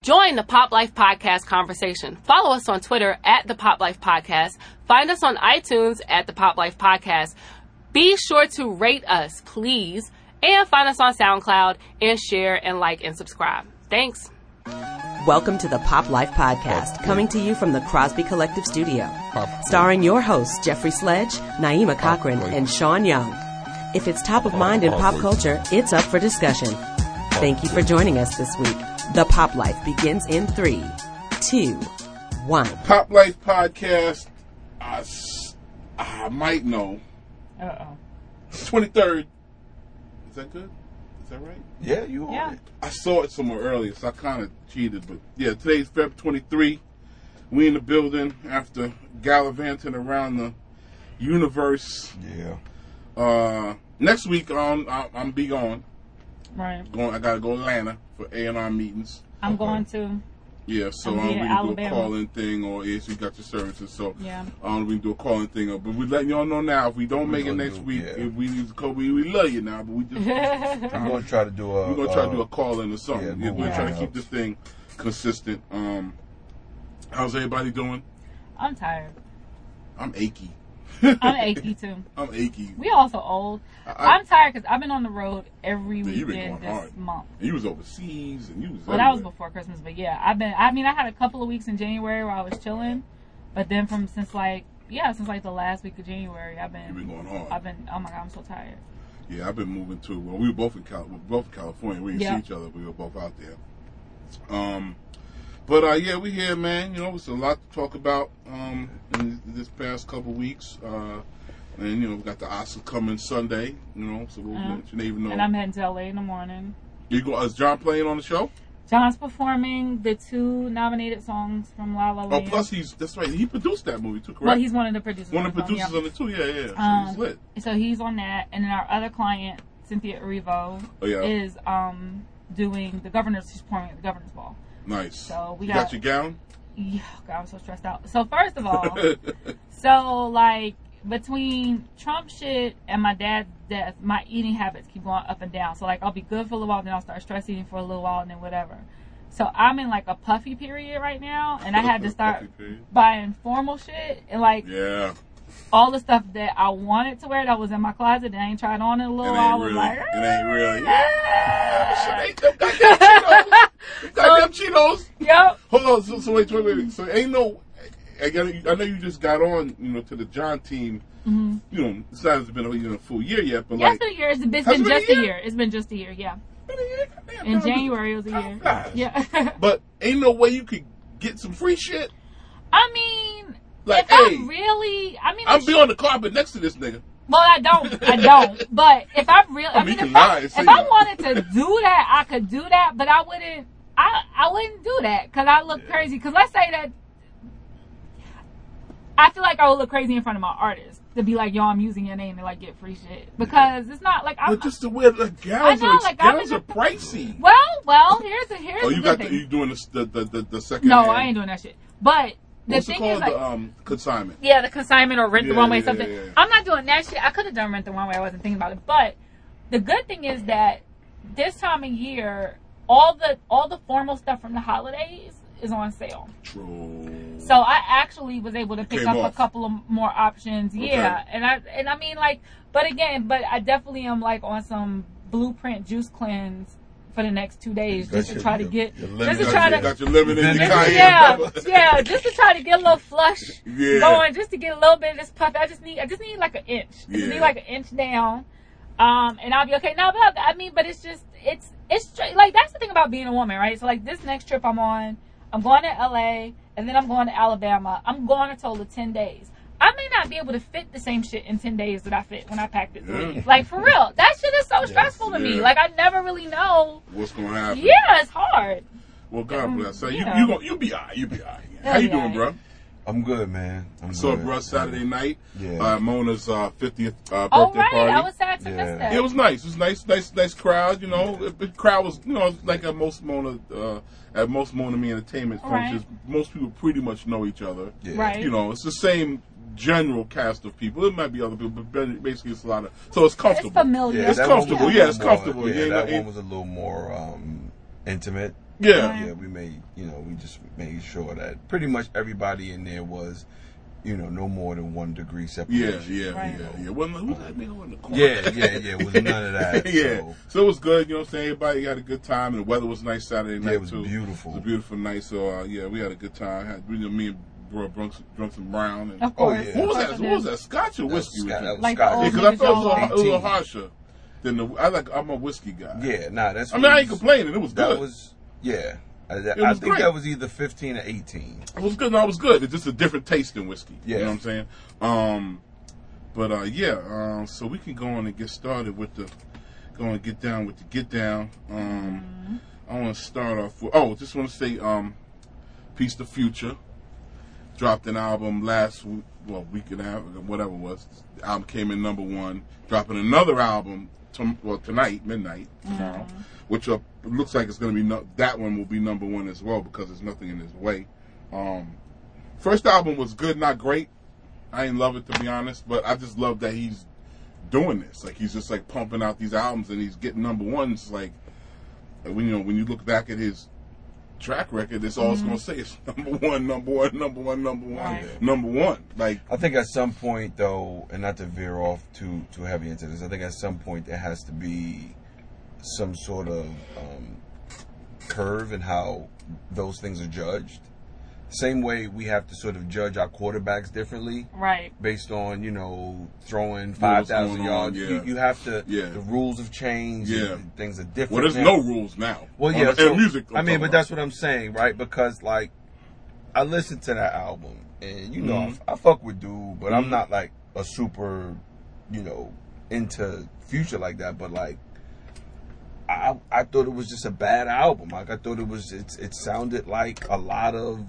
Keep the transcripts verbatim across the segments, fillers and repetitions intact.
Join the Pop Life Podcast conversation. Follow us on Twitter at the Pop Life Podcast. Find us on iTunes at the Pop Life Podcast. Be sure to rate us, please. And find us on SoundCloud and share and like and subscribe. Thanks. Welcome to the Pop Life Podcast, coming to you from the Crosby Collective Studio. Starring your hosts, Jeffrey Sledge, Naima Cochran, and Sean Young. If it's top of mind in pop culture, it's up for discussion. Thank you for joining us this week. The Pop Life begins in three, two, one. Pop Life Podcast, I, I might know. Uh-oh. twenty-third. Is that good? Is that right? Yeah, you yeah. on it. I saw it somewhere earlier, so I kind of cheated. But yeah, today's February twenty-third. We in the building after gallivanting around the universe. Yeah. Uh, next week, um, I, I'm be gone. Right. Going, I gotta go to Atlanta for A and R meetings. I'm Okay. going to. Yeah, so I'm um, we here in can do a Alabama. call-in thing, or if you got your services. So Yeah. um, we can do a call-in thing. But we're letting y'all know now. If we don't We're make it gonna next do- week, yeah. if we need to call, we, we love you now. But we just I'm going to try to do a... we're gonna try to do a uh, call-in or something. yeah, Yeah, we're Google trying to keep Hangouts. this thing consistent. Um, how's everybody doing? I'm tired. I'm achy. I'm achy too. I'm achy. We also old. I, I'm tired because I've been on the road every Yeah, you been weekend going this hard. month. You was overseas and you was. Well, that was everywhere. before Christmas, but yeah, I've been. I mean, I had a couple of weeks in January where I was chilling, but then from since like yeah, since like the last week of January, I've been. You been going hard. I've been. Oh my god, I'm so tired. Yeah, I've been moving too. Well, we were both in Cal- we were both in California. We didn't Yeah. see each other. We were both out there. Um, but uh, yeah, we here, man. You know, it's a lot to talk about um, in this past couple weeks. Uh, and you know, we got the Oscars coming Sunday. You know, so we'll Uh-huh. let you even know. And I'm heading to L A in the morning. You go? Is John playing on the show? John's performing the two nominated songs from La La Oh, Land. plus he's that's right. He produced that movie too, correct? well, he's one of the producers. one of the on the film, producers on it too. Yeah, yeah. So Um, he's lit. So he's on that, and then our other client, Cynthia Erivo, Oh yeah, is um doing the governor's. She's performing at the governor's ball. nice. So we you got, got your gown. Yeah, God, I'm so stressed out. So first of all, so like between Trump shit and my dad's death, my eating habits keep going up and down. So like I'll be good for a little while, then I'll start stress eating for a little while, and then whatever. So I'm in like a puffy period right now, and I had to start Puffy period. buying formal shit and like Yeah. all the stuff that I wanted to wear that was in my closet that I ain't tried on in a It little ain't while. I was really. like, It ain't really. "Ah." Shit, ain't them goddamn Cheetos. Them goddamn Cheetos. Yep. Hold on. So, so wait, wait, wait. So ain't no. I, got, I know you just got on, you know, to the John team. Mm-hmm. You know, it's not it's been a, you know, full year yet, but Yeah, like it's been a year. It's been, it's Has been it been a just a year? year. It's been just a year. Yeah. been a year. Goddamn, In time- January it was a time year. flies. Yeah. But ain't no way you could get some free shit. I mean, Like, if hey, I really, I mean, I'm like, be on the carpet next to this nigga. well, I don't, I don't. But if I really, I I mean, mean, you if can lie I, and if say I that. wanted to do that, I could do that. But I wouldn't, I, I wouldn't do that because I look crazy. Because let's say that, I feel like I would look crazy in front of my artist to be like, yo, I'm using your name to like get free shit because it's not like I'm. But just to wear the gowns, I know, are, like, I'm gowns in are the- pricey. Well, well, here's the here's Oh, the you good got the, thing. you doing the the the, the, the second? No, hand. I ain't doing that shit. But the What's it thing called? is, like, the um, consignment. yeah, the consignment or rent the Yeah, one way yeah, something. yeah, yeah. I'm not doing that shit. I could have done rent the one way. I wasn't thinking about it. But the good thing is that this time of year, all the all the formal stuff from the holidays is on sale. True. So I actually was able to pick Came up off. a couple of more options. Yeah, and I and I mean like, but again, but I definitely am like on some blueprint juice cleanse for the next two days Got just to your- try to your- get your just lemon to in try there. to Got your lemon in your Just- cayenne yeah, pepper. yeah, just to try to get a little flush Yeah. going, just to get a little bit of this puff. I just need, I just need like an inch. I just Yeah. need like an inch down, um, and I'll be okay. Now, but I mean, but it's just, it's, it's straight, like that's the thing about being a woman, right? So like this next trip I'm on, I'm going to L A and then I'm going to Alabama. I'm going a total of ten days. I may not be able to fit the same shit in ten days that I fit when I packed it three. Yeah. Like for real, that shit is so stressful to me. Yeah. Like I never really know. What's gonna happen? Yeah, it's hard. Well, God bless. So you Yeah. you gonna you be alright. You be alright. How Yeah, you be doing, alright. bro? I'm good, man. I'm So, good. bro, Saturday night, Yeah. uh, Mona's uh, fiftieth uh, birthday Oh right, party. I was sad to Yeah. miss that. It was nice. It was nice, nice, nice crowd. You know, the crowd was, you know, like at most Mona, uh, at most Mona Me Entertainment Right. functions. Most people pretty much know each other. Yeah. Right. You know, it's the same general cast of people. It might be other people, but basically it's a lot of. So it's comfortable. It's familiar. Yeah, It's that one comfortable. was a Yeah, little it's more- comfortable. Yeah, You ain't that no- one was a little more um, intimate. Yeah. Yeah, we made, you know, we just made sure that pretty much everybody in there was, you know, no more than one degree Yeah, separation. yeah, Right. yeah, yeah. Well, who's that nigga in the corner? Yeah, yeah, yeah. It was none of that. yeah. So, So it was good, you know what I'm saying? Everybody had a good time, and the weather was nice Saturday night, yeah, it was too. beautiful. It was a beautiful night, so, uh, yeah, we had a good time. Had, we, me and bro drunk, some- drunk some brown. And, Of Oh, course. yeah. what was Of that? course What it was is. that? Scotch or That was whiskey? Scott- with you? that was Like Scott. the Yeah, old because I niggas felt it was a, y'all little- it was a little eighteen. harsher than the. I like. I'm a whiskey guy. Yeah, nah, that's. I mean, what I it ain't was- complaining. It was That good. was, yeah. I, I was think great. that was either fifteen or eighteen. It was good. No, it was good. It's just a different taste in whiskey. Yeah. You know what I'm saying? Um, but uh, yeah. Um, so we can go on and get started with the. Go and get down with the get down. Um, Mm-hmm. I want to start off with. Oh, just want to say, um, Peace to Future dropped an album last week. Well, week and a half, whatever it was. The album came in number one. Dropping another album. To, well, tonight, midnight tomorrow, Mm-hmm. which uh, looks like it's going to be no, that one will be number one as well because there's nothing in his way. Um, first album was good, not great. I didn't love it to be honest, but I just love that he's doing this. Like he's just like pumping out these albums and he's getting number ones. Like when you know when you look back at his track record, that's all it's going to say is number one, number one, number one, number one, Right. number one. Like I think at some point, though, and not to veer off too too heavy into this, I think at some point there has to be some sort of um, curve in how those things are judged. Same way we have to sort of judge our quarterbacks differently Right. based on, you know, throwing five thousand going on, yards. yeah. You, you have to, Yeah. the rules have changed. Yeah. And things are different. well, there's now. no rules now. Well, On yeah, the- so, and music. I'm I mean, talking but about. that's what I'm saying, right? Because like, I listened to that album, and you know, Mhm. I, I fuck with dude, but Mhm. I'm not like a super, you know, into Future like that. But like, I I thought it was just a bad album. Like I thought it was, it it sounded like a lot of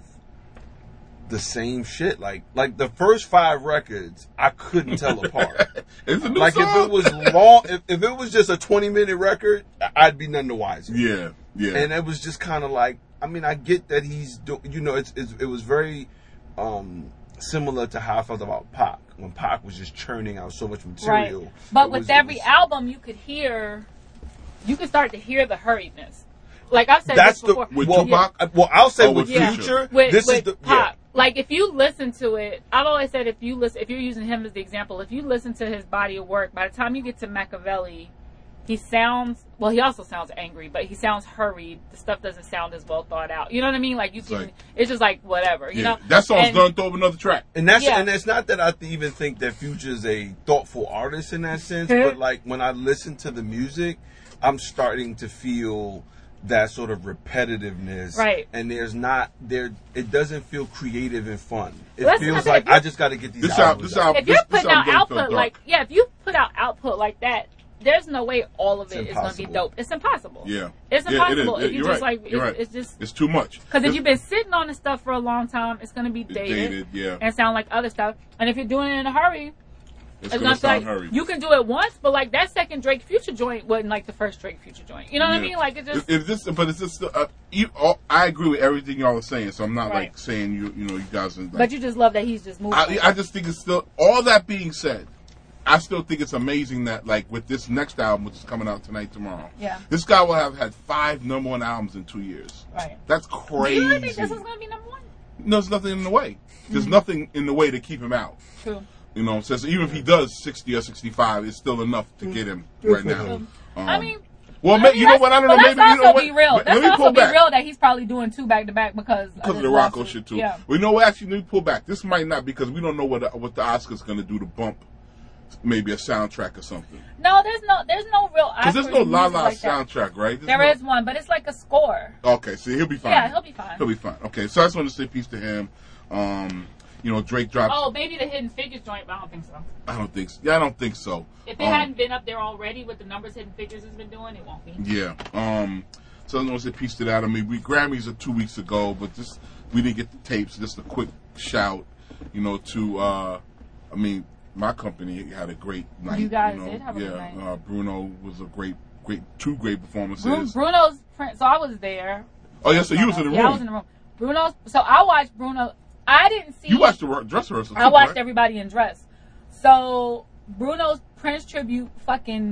the same shit. Like like the first five records, I couldn't tell apart. It's a new Like song. if it was long, if, if it was just a twenty minute record, I'd be none the wiser. Yeah, yeah. And it was just kind of like, I mean, I get that he's, do, you know, it's, it's it was very um, similar to how I felt about Pac when Pac was just churning out so much material. Right. But It with was- it every was- album, you could hear, you could start to hear the hurriedness. Like I've said That's this the before. With well, Tupac? uh, well, I'll say Oh, with with Yeah. Future, with, this with is the Pop. yeah. Like if you listen to it, I've always said if you listen, if you're using him as the example, if you listen to his body of work, by the time you get to Machiavelli, he sounds well. He also sounds angry, but he sounds hurried. The stuff doesn't sound as well thought out. You know what I mean? Like you It's can, like- it's just like whatever. You yeah. know, That song's And- done. Throw up another track. And that's Yeah. and it's not that I even think that Future's a thoughtful artist in that sense, but like when I listen to the music, I'm starting to feel that sort of repetitiveness, Right. And there's not there. It doesn't feel creative and fun. It Well, that's feels not like that- I just got to get these This album, albums this out. album, If you're this, this putting out album don't feel output dark. like yeah, if you put out output like that, there's no way all of It's it is going to be impossible. dope. It's impossible. Yeah. It's Yeah, it impossible. is. If you You're just right. like, You're it's, right. it's just It's too much. because if This- you've been sitting on this stuff for a long time, it's going to be It's dated, dated, yeah. and sound like other stuff. And if you're doing it in a hurry, It's, it's gonna not sound like hurried. you can do it once, but like that second Drake Future joint wasn't like the first Drake Future joint. You know what I Yeah. mean? Like it just If, if this, but it's just. Uh, you, all, I agree with everything y'all are saying, so I'm not Right. like saying you. You know, you guys. Are, like, but you just love that he's just moving. I, I just think it's still. All that being said, I still think it's amazing that like with this next album, which is coming out tonight, tomorrow. Yeah. This guy will have had five number one albums in two years. Right. That's Do crazy. you really think this is going to be number one? No, there's nothing in the way. There's Mm-hmm. nothing in the way to keep him out. True. You know, so so even if he does sixty or sixty-five, it's still enough to get him right now. Um, I mean. well, I ma- mean, you know let's- what? I don't but know. let's Maybe you know also what? be real. Let Let's me also pull be back. real that he's probably doing two back to back because Because of this the Rocco lawsuit. shit too. Yeah. We know what? Actually, let me pull back. This might not because we don't know what the, what the Oscars going to do to bump maybe a soundtrack or something. No, there's no, there's no real. Because there's no Oscars La music La like that. soundtrack, right? There's There no, is one, but it's like a score. Okay, so he'll be fine. Yeah, he'll be fine. He'll be fine. Okay, so I just want to say peace to him. Um, you know, Drake dropped. Oh, maybe the Hidden Figures joint, but I don't think so. I don't think. So. Yeah, I don't think so. If it Um, hadn't been up there already with the numbers Hidden Figures has been doing, it won't be. Yeah. Um, so I want to say peace to that. I mean, we Grammys are two weeks ago, but just we didn't get the tapes. Just a quick shout, you know, to uh, I mean, my company had a great night. You guys know? did have a yeah, good night. Uh, Bruno was a great, great, two great performances. Bru- Bruno's print. So I was there. oh yeah, so you was in the Yeah, room. I was in the room. Bruno's. So I watched Bruno. I didn't see. You watched the re- dress rehearsal. I too, watched right? everybody in dress. So Bruno's Prince tribute fucking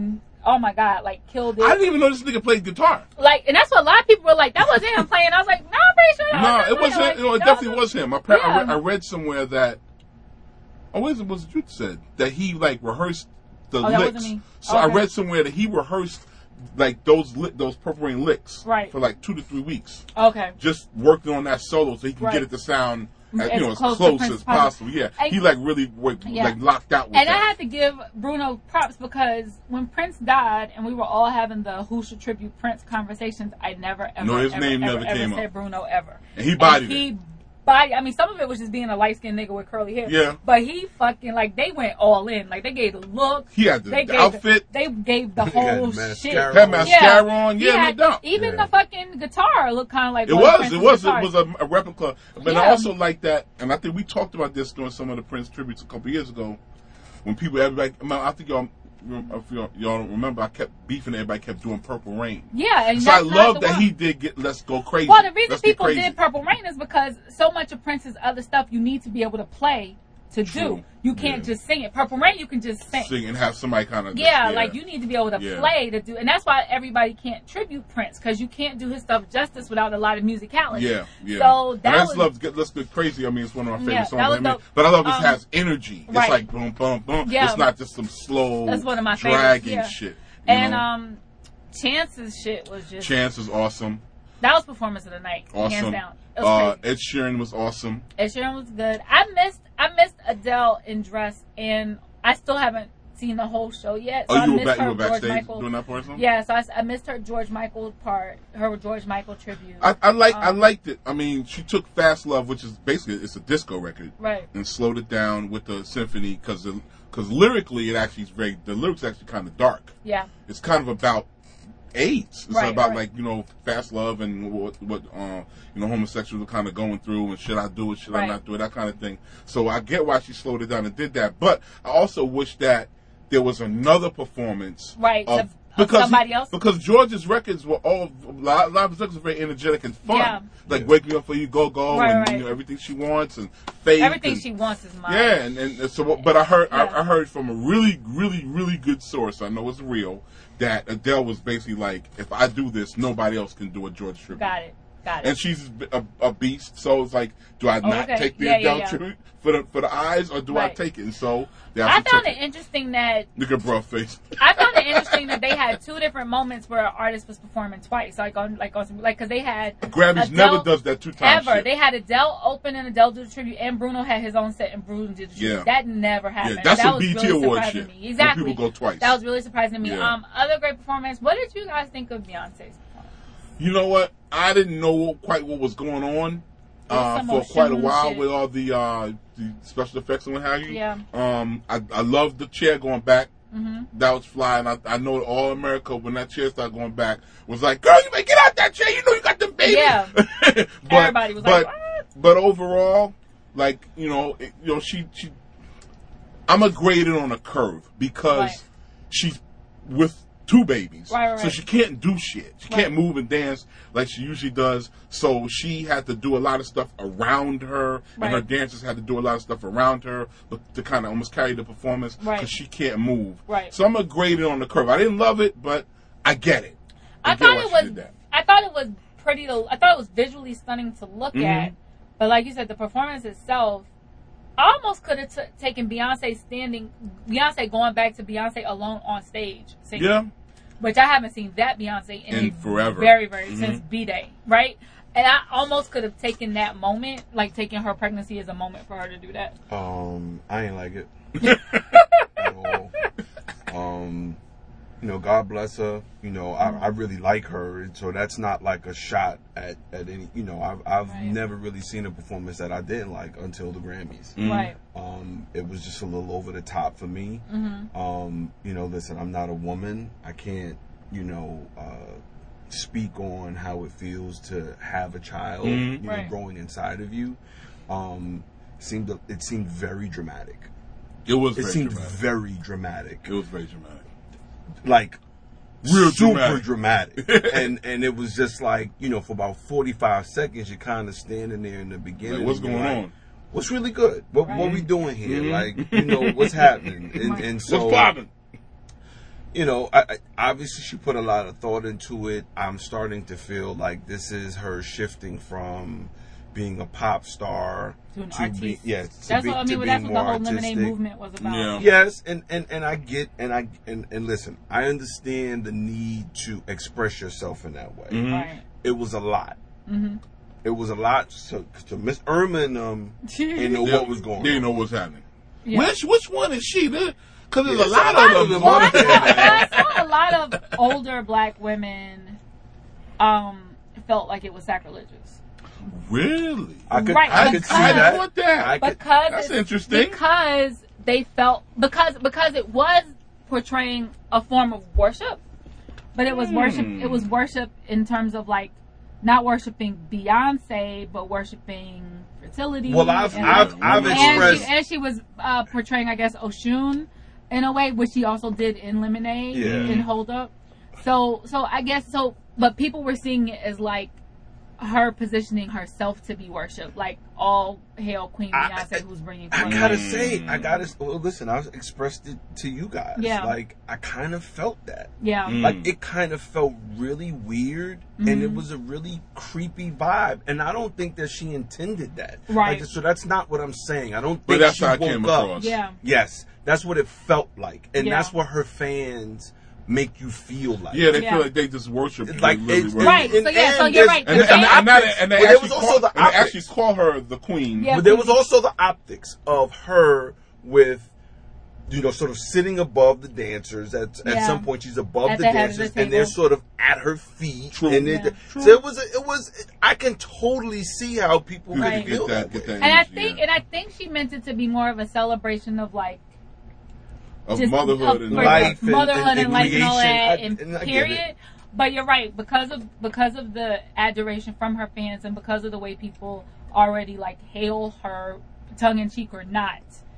oh my god, like killed it. I didn't even know this nigga played guitar. Like, and that's what a lot of people were like, that wasn't him playing. I was like, no, I'm pretty sure that No, was it wasn't. Like, You know, it that definitely was was him. I, pre- I, Yeah. re- I read somewhere that. Oh, what was it? Was it you said that he like rehearsed the Oh, that licks? wasn't me. So I Okay. read somewhere that he rehearsed like those li- those Purple Rain licks Right. for like two to three weeks. Okay. Just working on that solo so he can Right. get it to sound as, As you know as close close, to Prince as possible. possible. Yeah, I- he like really worked, Yeah. like locked out with And I that. had to give Bruno props because when Prince died and we were all having the Who Should Tribute Prince conversations, I never ever, No, his ever, name ever, never ever came said up. Bruno ever. And he bodied and he it. Body, I mean, some of it was just being a light skinned nigga with curly hair. Yeah. But he fucking, like, they went all in. Like, they gave the look. He had the, they the gave outfit. The, they gave the He had whole the mascara shit. on. Had mascara on. He Yeah, no had- doubt. Even Yeah. the fucking guitar looked kind of like It one of was. Prince's It was. guitars. It was a, a replica. But I Yeah. also like that, and I think we talked about this during some of the Prince tributes a couple years ago, when people, everybody. I think y'all, if y'all, y'all don't remember, I kept beefing. Everybody kept doing Purple Rain. Yeah, and So I that's not love the that one. he did get Let's Go Crazy. Well, the reason Let's Get people Crazy. did Purple Rain is because so much of Prince's other stuff you need to be able to play to True. do. You can't Yeah. just sing it. Purple Rain, you can just sing. Sing and have somebody kind of Yeah, like you need to be able to Yeah. play to do, and that's why everybody can't tribute Prince because you can't do his stuff justice without a lot of musicality. Yeah, yeah. So and that I was just love Get Let's Get Crazy. I mean, it's one of my favorite Yeah, songs. that was I mean, dope. but I love it Um, has energy. It's right. like boom, boom, boom. Yeah. It's not just some slow, That's one of my favorites, dragging yeah. shit. you and know? um, Chance's shit was just Chance is awesome. that was performance of the night, hands Awesome. down. It was Uh, crazy. Ed Sheeran was awesome. Ed Sheeran was good. I missed I missed Adele in Dress, and I still haven't seen the whole show yet. So Oh, I you were missed back. her You were George backstage Michael. doing that person. Yeah, so I, I missed her George Michael part, her George Michael tribute. I, I like. I Um, liked it. I mean, she took Fast Love, which is basically it's a disco record, Right. and slowed it down with the symphony because because lyrically it actually is very. The lyrics actually kind of dark. Yeah. It's kind of about AIDS. It's Right, about right. like you know fast love and what what uh, you know homosexuals are kind of going through and should I do it, should I Right. not do it, that kind of thing. So I get why she slowed it down and did that, but I also wish that there was another performance, Right, Of, of- of because somebody he- else? Because George's records were all a lot, a lot of his records were very energetic and fun, Yeah. like "Wake Me Up For You Go Go" Right, and right. you know everything she wants and Faith. Everything and, she wants is mine. yeah, and, and so, but I heard, Yeah. I, I heard from a really, really, really good source. I know it's real that Adele was basically like, if I do this, nobody else can do a George tribute. Got it. Got it. And she's a, a beast, so it's like, do I Oh, not okay. take the Yeah, yeah, Adele yeah. tribute for the for the eyes, or do I Right. take it? And so they I actually found took it interesting that Look at bruh face. I found it interesting that they had two different moments where an artist was performing twice, like on like on like because they had Grammys Adele- never does that two times. ever. They had Adele open and Adele do the tribute, and Bruno had his own set and Bruno did the tribute. Yeah. That never happened. Yeah, that's that some was B T really award surprising shit. to me. when Exactly. people go twice. That was really surprising to me. Yeah. Um, other great performance. What did you guys think of Beyonce's performance? You know what? I didn't know quite what was going on There was uh, some for more quite a shimmy while shit. with all the, uh, the special effects and what have you. Yeah. Um, I, I love the chair going back. Mm-hmm. That was flying. I, I know all America, when that chair started going back, was like, girl, you better get out that chair. You know you got them babies. Yeah. but, Everybody was but, like, what? But overall, like, you know, it, you know, she, she, I'm a graded on a curve because Right. she's with two babies. Right, right, so right. she can't do shit. She Right. can't move and dance like she usually does. So she had to do a lot of stuff around her, and her Right. dancers had to do a lot of stuff around her to kind of almost carry the performance because Right. she can't move. Right. So I'm a graded on the curve. I didn't love it, but I get it. I get thought why it she was. did that. I thought it was pretty. To, I thought it was visually stunning to look Mhm. at. But like you said, the performance itself, I almost could have t- taken Beyonce standing, Beyonce going back to Beyonce alone on stage singing. Yeah. Which I haven't seen that Beyonce in, In a forever. Very, very Mhm. since B Day, right? And I almost could have taken that moment, like taking her pregnancy as a moment for her to do that. Um, I ain't like it at all. Um, you know, God bless her. You know, I, I really like her, and so that's not like a shot at, at any. You know, I've I've Right. never really seen a performance that I didn't like until the Grammys. Mhm. Right. Um, it was just a little over the top for me. Mm-hmm. Um, you know, listen, I'm not a woman. I can't, you know, uh, speak on how it feels to have a child, Mhm. you know, Right. growing inside of you. Um, seemed it seemed very dramatic. It was It very seemed dramatic. very dramatic, It was very dramatic. like Real super dramatic. dramatic. and and it was just like, you know, for about forty-five seconds, you're kind of standing there in the beginning. Like, what's and you're going like, on? What's really good? What what Right. we doing here? Mhm. Like, you know, what's happening? And, and so What's popping? you know, I, I, obviously she put a lot of thought into it. I'm starting to feel like this is her shifting from being a pop star To an to artist. be, yeah, to That's be, what I to mean. being That's what more the whole artistic. Lemonade movement was about. Yeah. Yes, and, and, and I get and I and, and listen, I understand the need to express yourself in that way. Mhm. Right. It was a lot. Mm-hmm. It was a lot. So, so Miss Irma and um, didn't know Yeah, what was going They didn't on. know what's happening. Yeah. Which which one is she? Because there's Yeah, a lot somebody of them. was Well, I on saw, there. I saw a lot of older black women um, felt like it was sacrilegious. Really? I could, Right, I could because- see I that. thought that. I could, Because That's it's- interesting. Because they felt because because it was portraying a form of worship, but it was worship. Hmm. It was worship in terms of like not worshiping Beyonce, but worshiping fertility. Well, I've and, I've, I've and expressed. she, and she was uh, portraying, I guess, Oshun in a way, which she also did in Lemonade Yeah. in Hold Up. So, so I guess so, but people were seeing it as like her positioning herself to be worshipped, like all hail Queen I- Beyonce, who's bringing. I glory. gotta say, I gotta. Well, listen, I expressed it to you guys. Yeah. Like I kind of felt that. Yeah. Mm. Like it kind of felt really weird, and Mm-hmm. it was a really creepy vibe. And I don't think that she intended that. Right. Like, so that's not what I'm saying. I don't But think that's she how it woke came up. across. Yeah. Yes, that's what it felt like, and Yeah. that's what her fans make you feel like. Yeah, they Yeah. feel like they just worship you. Like, They literally it's- worship Right. you. So yeah. So and you're there's- right. And, The and, and, fans- that, and they, Well, there actually was also call, the and they optics. actually call her the queen. Yeah. But there was also the optics of her with, you know, sort of sitting above the dancers. At, at Yeah. some point, she's above At the the head of dancers, the and they're table. sort of at her feet. True. And it, Yeah. so it was, it was. I can totally see how people You could Right. feel get that. that, get way. that And I energy, think, yeah. and I think she meant it to be more of a celebration of like of just motherhood of- and for life and- motherhood and- and, and life and all creation. that, I- and, and I get period. it. But you're right, because of because of the adoration from her fans and because of the way people already like hail her, tongue in cheek or not.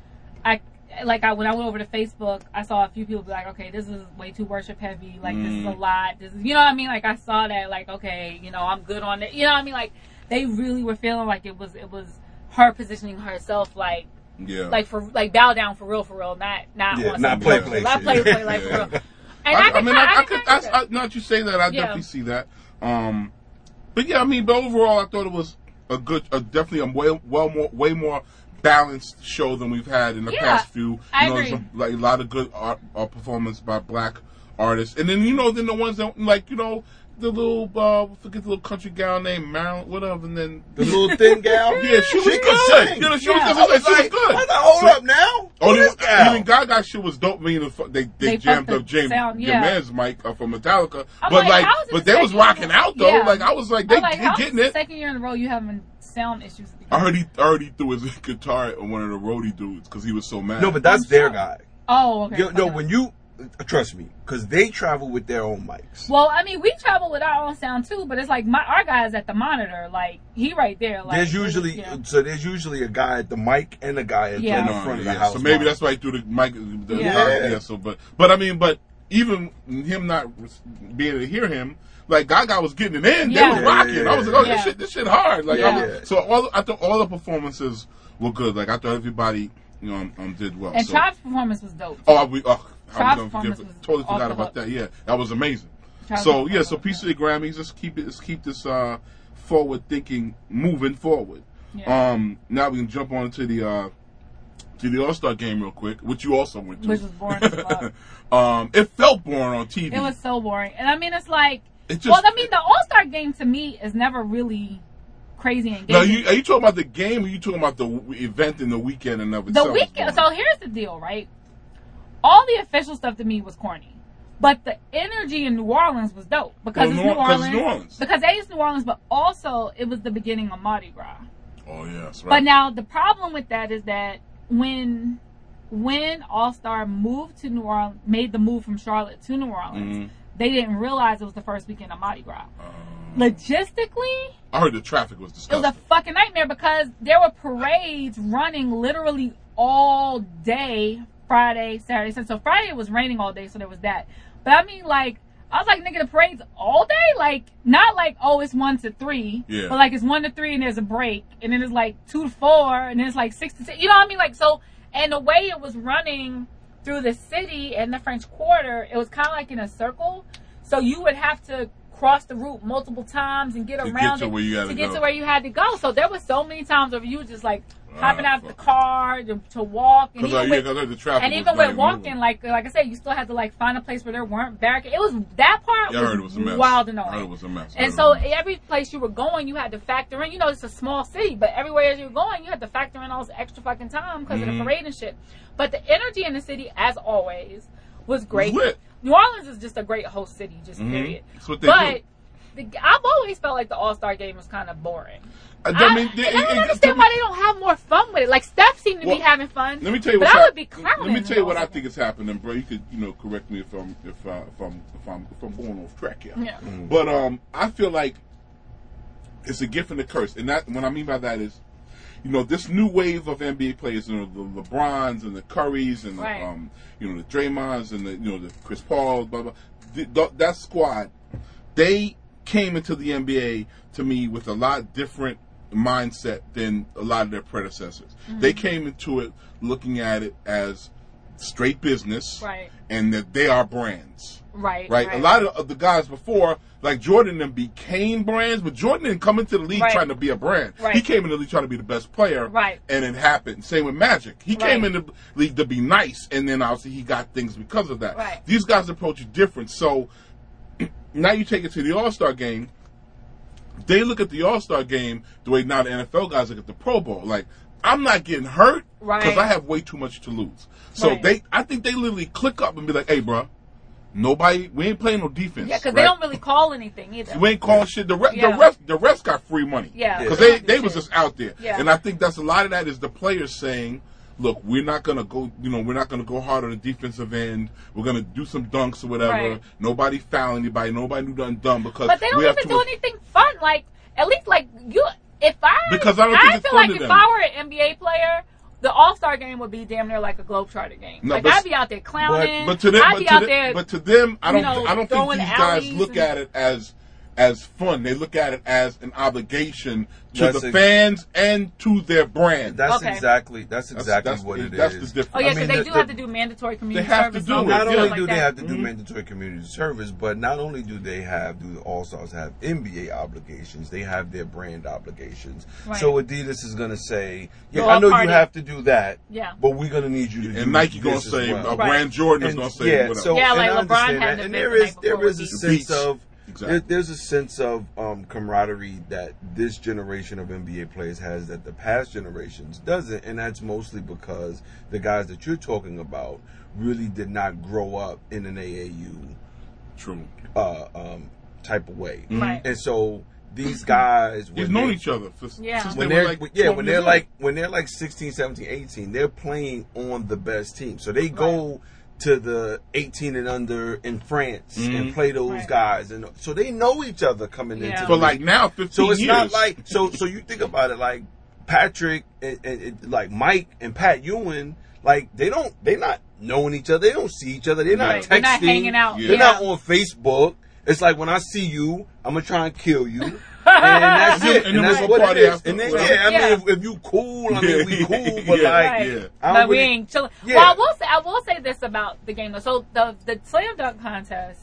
I like I when I went over to Facebook, I saw a few people be like, okay, this is way too worship heavy. Like this is a Mm. lot. This is, you know what I mean? Like I saw that. Like okay, you know, I'm good on it. You know what I mean? Like they really were feeling like it was it was her positioning herself like. yeah. Like for like bow down for real, for real, not not Yeah, on not some play, bullshit. play not shit. play play like Yeah. for real. And I, I, I can, mean, I, I, I I could. can I, agree I, with now that you say that, I Yeah. definitely see that. Um, but yeah, I mean, but overall, I thought it was a good, a definitely a way, well more, way more balanced show than we've had in the Yeah, past few. You I know, agree. some, like a lot of good art, art performance by black artists, and then you know, then the ones that like you know. The little, uh, forget the little country gal named Marilyn, whatever, and then The little thin gal. yeah, she was She could good. sing. You know, she Yeah. was, I was she was like, good. I thought, hold So- up now. Oh, Who the, this gal? even Gaga shit was dope. Meaning the fu- they they, They jammed fucked up the James sound, yeah. James mic uh, from Metallica, I'm but like, like, how is it but the they was second rocking year- out though. Yeah. Like I was like, they, I'm like, they how's getting the it. second year in a row you having sound issues? I heard he already threw his guitar at one of the roadie dudes because he was so mad. No, but that's I'm their sure. guy. Oh, okay. You, no, Okay. when you trust me, because they travel with their own mics. Well, I mean, we travel with our own sound too, but it's like my our guy's at the monitor, like he right there. Like There's usually yeah. so there's usually a guy at the mic and a guy at Yeah. the No, front of yeah, the house. so maybe mic. that's why he threw the mic. The, Yeah. yeah. yeah. So, but but I mean, but even him not being able to hear him. Like Gaga was getting it in, Yeah. they was rocking. I was like, "Oh, Yeah. this shit, this shit hard." Like, Yeah. I was, so all I thought all the performances were good. Like I thought everybody, you know, um, um, did well. And so. Tribe's performance was dope. Oh, we, oh I Tribe's was gonna forget, performance was totally off forgot the about hook. that. Yeah, that was amazing. Tribe's So performance yeah, was so dope. piece of the Grammys. Let's keep it. Let's keep this uh, forward thinking, moving forward. Yeah. Um, now we can jump on to the uh, to the All Star game real quick, which you also went to. Which was boring as fuck. um, it felt boring on T V. It was so boring, and I mean, it's like, It just- well, I mean, the All Star game to me is never really crazy engaging. Now, you, are you talking about the game, or are you talking about the w- event in the weekend and of the itself? was weekend. boring? So here's the deal, right? All the official stuff to me was corny, but the energy in New Orleans was dope because Well, it's New- New 'cause Orleans. it's New Orleans. Because A, it's New Orleans, but also it was the beginning of Mardi Gras. Oh yeah, that's right. But now the problem with that is that when when All Star moved to New Orleans, made the move from Charlotte to New Orleans, Mhm. they didn't realize it was the first weekend of Mardi Gras. Um, Logistically, I heard the traffic was it disgusting. was a fucking nightmare because there were parades running literally all day, Friday, Saturday, Sunday. So Friday it was raining all day, so there was that. But I mean, like, I was like, nigga, the parade's all day? Like, not like, oh, it's one to three. Yeah. But like, it's one to three and there's a break. And then it's like two to four and then it's like six to six. You know what I mean? Like, so, and the way it was running through the city and the French Quarter, it was kind of like in a circle. So you would have to cross the route multiple times and get To around get to it where you gotta to get go. to where you had to go. So there was so many times where you were just like hopping Ah, out of the fuck. car to, to walk, and Because even uh, yeah, with, 'cause the traffic and was even very with walking, moving. like like I said, you still had to like find a place where there weren't barricades. It was that part Yeah, I was, heard it was a mess. wild I heard annoying. it was a mess. I And heard so it was a mess. every place you were going, you had to factor in. You know, it's a small city, but everywhere you were going, you had to factor in all this extra fucking time because of Mhm. the parade and shit. But the energy in the city, as always, was great. lit. New Orleans is just a great host city, just Mhm. period. That's what they But do. the, I've always felt like the All Star game was kind of boring. I, I, I mean, they- and I don't it- it- understand why they don't have more fun with it. Like Steph seemed to Well, be having fun. Let me tell you but what's I would hap- be clowning. Let me tell you what I all think is happening, bro. You could, you know, correct me if I'm if, uh, if I'm if I'm if I'm going off track here. Yeah. But um, I feel like it's a gift and a curse, and that what I mean by that is, you know, this new wave of N B A players, you know, the LeBrons and the Currys and Right. the, um, you know, the Draymonds and the you know the Chris Pauls, blah blah. The, the, that squad, they came into the N B A to me with a lot different mindset than a lot of their predecessors. Mm-hmm. They came into it looking at it as straight business, Right. and that they are brands. Right, Right? right. A lot of the guys before, like Jordan, them became brands, but Jordan didn't come into the league Right. trying to be a brand. Right. He came into the league trying to be the best player, Right. and it happened. Same with Magic. He came Right. in the league to be nice, and then obviously he got things because of that. Right. These guys approach it different. So now you take it to the All-Star game. They look at the All-Star game the way now the N F L guys look at the Pro Bowl. Like, I'm not getting hurt because Right. I have way too much to lose. So Right. they, I think they literally click up and be like, "Hey, bro, nobody, we ain't playing no defense. Yeah, because right? they don't really call anything either. We ain't calling shit. The, re- Yeah. the rest, the rest got free money. Yeah. because Yeah. they, they was just out there. Yeah. And I think that's a lot of that is the players saying, "Look, we're not gonna go. You know, we're not gonna go hard on the defensive end. We're gonna do some dunks or whatever. Right. Nobody foul anybody. Nobody do nothing dumb because But they don't we have even too do much- anything fun. Like, at least, like, you, if I, Because I don't think it's feel fun like to if them. I were an N B A player, the All-Star game would be damn near like a Globetrotter game. No, like, but- I'd be out there clowning. But to them, I'd but be to, out them there. but to them, I you don't. know, I don't think throwing these guys alleys look and- at it as as fun. They look at it as an obligation to That's the ex- fans and to their brand. That's Okay. exactly that's That's- exactly that's, what it is. that's the difference. oh, yeah, I because mean, they the- do the- have to do mandatory community have to service. do and all it. that Not stuff only like do they that. have to do Mhm. mandatory community service, but not only do they have, do the All-Stars have N B A obligations, they have their brand obligations. Right. So Adidas is going to say, yeah, Go I all know party. you have to do that, Yeah. but we're going to need you to do And Nike gonna this as say, well. uh, Right. Brand Jordan is And, gonna say, yeah, whatever. so Yeah, and like I LeBron understand had that. the And bit there the is night there before is a with the sense beach. of Exactly. there, there's a sense of um, camaraderie that this generation of N B A players has that the past generations doesn't, and that's mostly because the guys that you're talking about really did not grow up in an A A U True. uh, um, type of way, Right. and so these guys We've when known they- each other for, Yeah. since when they they're were like yeah twelve when years they're old. like when they're like sixteen, seventeen, eighteen, they're playing on the best team, so they go to the eighteen and under in France Mhm. and play those Right. guys, and so they know each other coming Yeah. into the for like league. now fifteen So it's years. not like so. So you think about it, like Patrick and, and, and like Mike and Pat Ewing, like they don't, they not knowing each other. They don't see each other. They're not Right. texting. They're not hanging out. Yeah. They're Yeah. not on Facebook. It's like when I see you, I'm gonna try and kill you, and that's And then- it. and And, then that's we'll what party it is. after. And then Right. yeah, I Yeah. mean, if, if you cool, I mean, we cool, but Yeah. like, Right. yeah. I don't But we really- ain't chilling. Yeah. Well, I will say I will say this about the game though. So the the slam dunk contest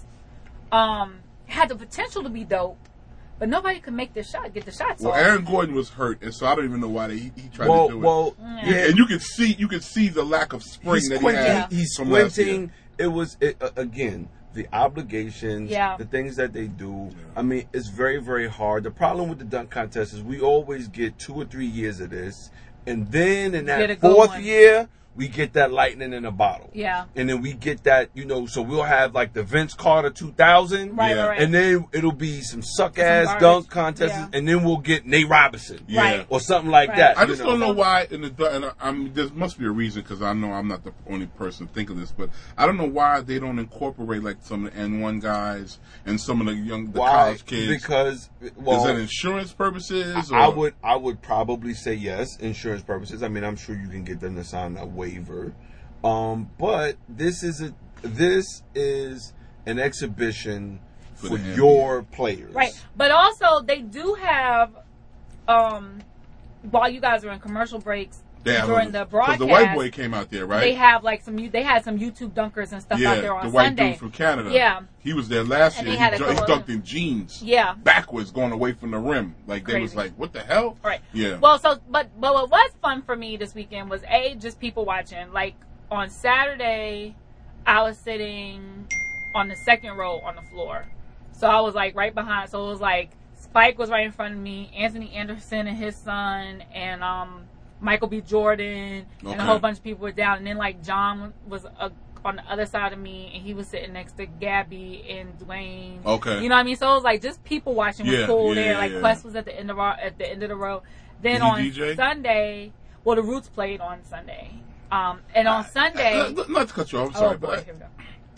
um had the potential to be dope, but nobody could make the shot, get the shots Well, off. Aaron Gordon was hurt, and so I don't even know why they, he, he tried well, to do it. well, Yeah. yeah, and you could see you could see the lack of spring he's that he squinting. had. He's from last year. squinting. It was it, uh, again the obligations, Yeah. the things that they do. I mean, it's very very hard. The problem with the dunk contest is we always get two or three years of this, and then in Get a that good fourth one. year we get that lightning in a bottle. Yeah. And then we get that, you know, so we'll have like the Vince Carter two thousand. Right, Yeah. right, right. And then it'll be some suck ass garbage. dunk contests, Yeah. and then we'll get Nate Robinson. Yeah. Right. Or something like Right. that. I you just know. don't know why. In the and I, I mean, there must be a reason because I know I'm not the only person thinking this, but I don't know why they don't incorporate like some of the N one guys and some of the young the Why? college kids. Because, Is well, that insurance purposes? Or? I would I would probably say yes, insurance purposes. I mean, I'm sure you can get them to sign a waiver. Um, but this is a this is an exhibition For for, the N B A. your players. Right. But also they do have um while you guys are in commercial breaks, They have during a- the 'cause broadcast. the white boy came out there, right? They have like some. They had some YouTube dunkers and stuff yeah, out there on the white Sunday. dude from Canada. Yeah. He was there last And year. he had He, a dr- he couple dunked of- in jeans. Yeah. Backwards, going away from the rim. Like, they was Crazy. like, what the hell? Right. Yeah. Well, so but but what was fun for me this weekend was a just people watching. Like on Saturday, I was sitting on the second row on the floor, so I was like right behind. So it was like Spike was right in front of me, Anthony Anderson and his son, and um Michael B. Jordan, and Okay. a whole bunch of people were down. And then like John was uh, on the other side of me, and he was sitting next to Gabby and Dwayne. Okay. You know what I mean? So it was like just people watching was Yeah, cool yeah, there. Like yeah. Quest was at the end of our at the end of the row. Then Did he on D J? Sunday, well, the Roots played on Sunday, um, and on Sunday, Uh, uh, not to cut you off, I'm sorry, oh boy, but here we go.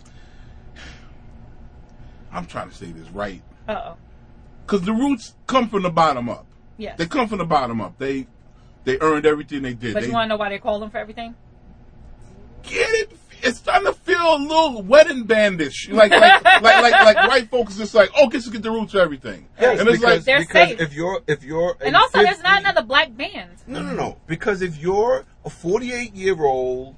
I'm trying to say this right. Uh oh, Because the Roots come from the bottom up. yes. They come from the bottom up. They they earned everything they did. But they you want to know why they call them for everything? get it. It's starting to feel a little wedding bandish. Like like like, like like white folks just like, oh, let's get the Roots for everything. Yes, and it's because, like They're because safe. if you're if you're And a also, there's not fifty another black band. No, no, no. Because if you're a forty-eight year old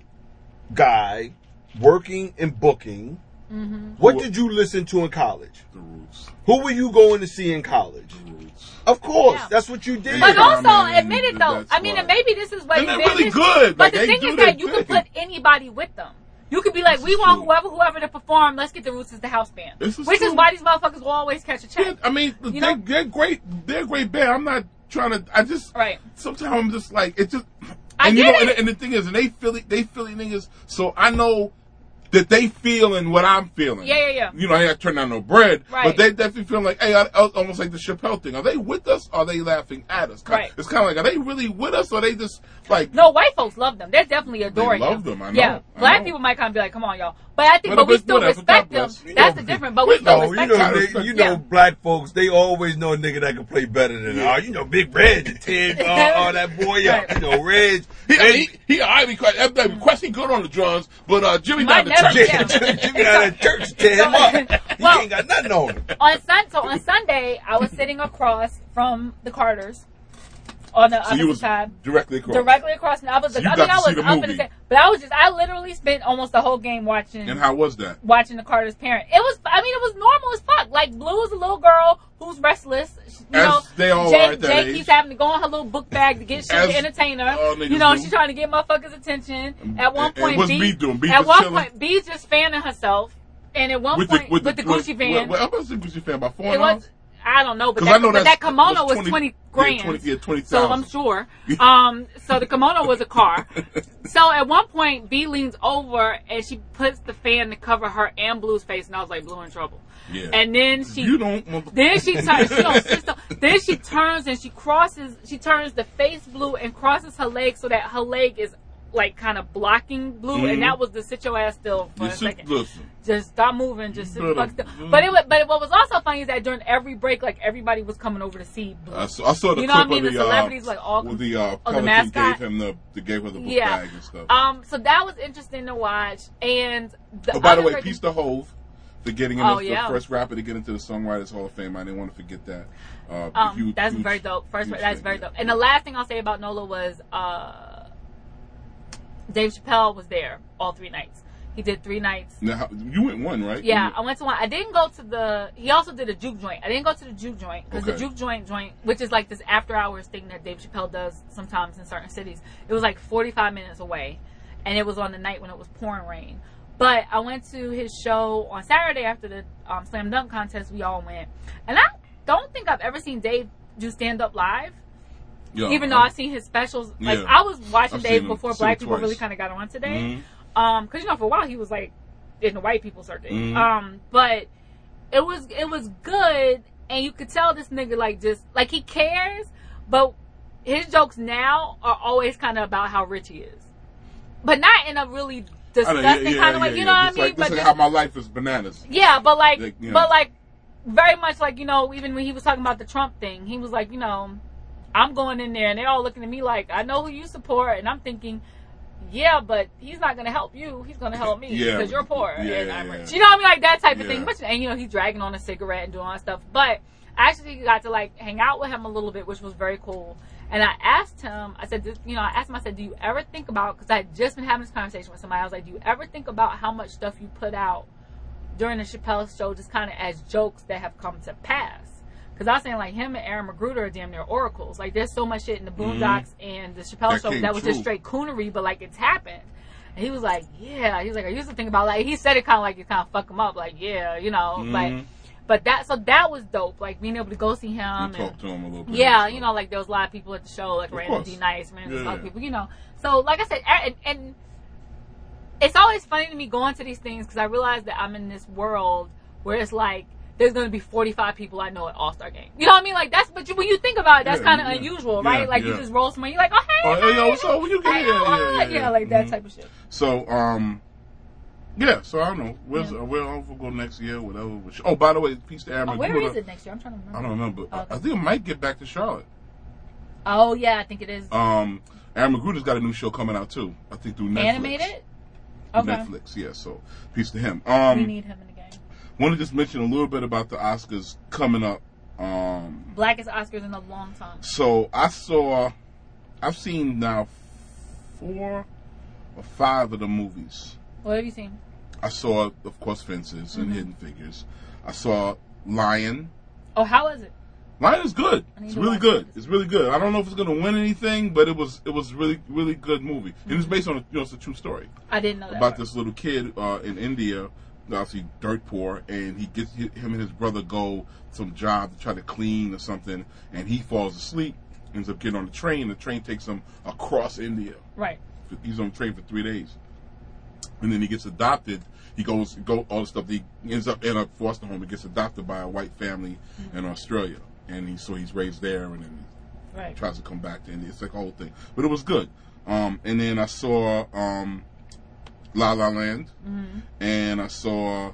guy working and booking, Mm-hmm. what Who- did you listen to in college? the Roots. Who were you going to see in college? The Roots. Of course, Yeah. that's what you did. But Yeah, also, I mean, admit it though. that's I mean, why. and maybe this is what And they're maybe really this- good. But Like, the they thing do is their that you can thing. put anybody with them. You could be like, This we is want true. whoever whoever to perform. Let's get the Roots as the house band. This is Which is true. why these motherfuckers will always catch a check. Yeah, I mean, You they're, know? they're great. They're a great band. I'm not trying to. I just Right. sometimes I'm just like it just. I And you get know, it. and, and the thing is, and they Philly, they Philly niggas. So I know that they feeling what I'm feeling. Yeah, yeah, yeah. You know, I ain't got to turn down no bread, Right. but they definitely feel like, hey, I, I, almost like the Chappelle thing. Are they with us? Or are they laughing at us? Right. It's kind of like, are they really with us? Or are they just like? No, white folks love them. They're definitely adoring love them. them, I know, Yeah, I black know. people might kind of be like, "Come on, y'all," but I think, But- but we but still whatever, respect God them. bless. You That's know, the difference. But we wait, still No, you respect know, them. they, you know, Yeah. black folks, they always know a nigga that can play better than Yeah. oh, you know, Big Reg and Ted, uh, all that boy, yeah, Right. you know, Reg. He, I Reg- mean, he, he, I mean, Quest, he good on the drums, but uh, Jimmy Might down the never- church. yeah. Jimmy got a church tear him up. He Well- ain't got nothing on him. on sun, so on Sunday, I was sitting across from the Carters on the So opposite you was side. directly across. Directly across, and I was, So you I got mean, to I see was the up in movie. the same, but I was just, I literally spent almost the whole game watching, And how was that? watching the Carter's parent. It was, I mean, it was normal as fuck. Like, Blue is a little girl who's restless. You As know, they all Jake, are at that Jake age. keeps having to go in her little book bag to get shit As to entertain her. all niggas You know, do. she's trying to get motherfuckers' attention. At one And- and point, what's B, B doing? B at just one chilling? point, B's just fanning herself. And at one With point, the, with, with the Gucci with, van, What, what, what was the Gucci fan? About four it dollars? was, I don't know, but 'Cause that, I know but that's- that kimono was was twenty twenty yeah, grand. twenty yeah, twenty So thousand. I'm sure. Um, so the kimono was a car. So at one point, B leans over and she puts the fan to cover her and Blue's face, and I was like, Blue in trouble. Yeah. And then she, You don't. mother- then she turns, she don't sit still. Then she turns and she crosses, she turns the face Blue and crosses her leg so that her leg is like kind of blocking Blue, Mhm. and that was the sit your ass still for You a sit- second. Listen. Just stop moving, just sit the better- fuck still. But it was, but what was also funny is that during every break, like everybody was coming over to see Blue. I saw, I saw the You know clip what I mean? of The the, celebrities, uh, like, all- with the uh, oh, the Pelican mascot? gave him the, the gave her the book Yeah. bag and stuff. Um, so that was interesting to watch. And the oh, by the other way, great- Peace to Hove for getting in Oh, the, yeah. the first rapper to get into the Songwriters Hall of Fame. I didn't want to forget that. Uh, Um, huge, that's huge- very dope. First, huge that's thing, very yeah. dope. And the last thing I'll say about Nola was, uh, Dave Chappelle was there all three nights. He did three nights. Now, how- you went one, right? Yeah, You- I went to one. I didn't go to the. He also did a juke joint. I didn't go to the juke joint because Okay. the juke joint joint, which is like this after hours thing that Dave Chappelle does sometimes in certain cities, it was like forty-five minutes away, and it was on the night when it was pouring rain. But I went to his show on Saturday after the um, slam dunk contest. We all went, and I don't think I've ever seen Dave do stand up live. Yeah, Even though I- I've seen his specials, like Yeah. I was watching I've Dave seen him- before seen black him people twice. really kind of got on today. Mhm. Um, because you know for a while he was like in the white people circuit. Mhm. Um, but it was it was good, and you could tell this nigga like just like he cares, but his jokes now are always kind of about how rich he is, but not in a really I know, disgusting kind of way. You know what I Just mean? like, but this is just- how my life is bananas. yeah, but like, Like, you know. but like, very much like, you know, even when he was talking about the Trump thing, he was like, you know, I'm going in there and they're all looking at me like, I know who you support, and I'm thinking, yeah, but he's not going to help you. He's going to help me Yeah. because you're poor Yeah, and I'm yeah. rich. You know what I mean? Like that type of Yeah. thing. But, and you know, he's dragging on a cigarette and doing all that stuff. But I actually got to like hang out with him a little bit, which was very cool. And I asked him, I said, this, you know, I asked him, I said, do you ever think about, because I had just been having this conversation with somebody, I was like, do you ever think about how much stuff you put out during the Chappelle show just kind of as jokes that have come to pass? Because I was saying, like, him and Aaron McGruder are damn near oracles. Like, there's so much shit in the Boondocks mm-hmm. and the Chappelle that show that was true. just straight coonery, but, like, it's happened. And he was like, yeah. He was like, I used to think about, like, he said it kind of like it kind of fuck him up. Like, yeah, you know, mm-hmm. like, but that, so that was dope. Like, being able to go see him. And, and talk to him a little bit. Yeah, you know, like, there was a lot of people at the show, like, Randy D. Nice, man, yeah, other people, you know. So, like I said, and, and it's always funny to me going to these things because I realize that I'm in this world where it's like, there's going to be forty-five people I know at All-Star Game. You know what I mean? Like, that's, but you, when you think about it, that's yeah, kind of yeah. unusual, right? Yeah, like, yeah. you just roll somewhere, you're like, oh, hey, oh, hey, hey, yo, so when you get hey, here, oh, yeah, yeah, yeah, yeah, like that mm-hmm. type of shit. So, um, yeah, so I don't know. Where's, yeah. uh, where we'll go next year, whatever. Oh, by the way, peace to Aaron oh, McGruder. Where is it next year? I'm trying to remember. I don't remember. Oh, okay. I think it might get back to Charlotte. Oh, yeah, I think it is. Um, Aaron McGruder's got a new show coming out, too. I think through Netflix. Animated? Okay. Netflix, yeah, so peace to him. Um, we need him in the game. Want to just mention a little bit about the Oscars coming up. Um, Blackest Oscars in a long time. So I saw, I've seen now four or five of the movies. What have you seen? I saw, of course, Fences mm-hmm. and Hidden Figures. I saw Lion. Oh, how is it? Lion is good. It's really good. It. It's really good. I don't know if it's going to win anything, but it was it was really really good movie. Mm-hmm. And it's based on a, you know, it's a true story. I didn't know that. About part. this little kid uh, in India. Obviously dirt poor, and he gets him and his brother go some job to try to clean or something, and he falls asleep, ends up getting on the train. The train takes him across India. Right. He's on the train for three days, and then he gets adopted. He goes go all the stuff. He ends up in a foster home. He gets adopted by a white family mm-hmm. in Australia, and he so he's raised there, and then he right. tries to come back to India. It's like a whole thing, but it was good. Um, and then I saw. Um, La La Land, mm-hmm. and I saw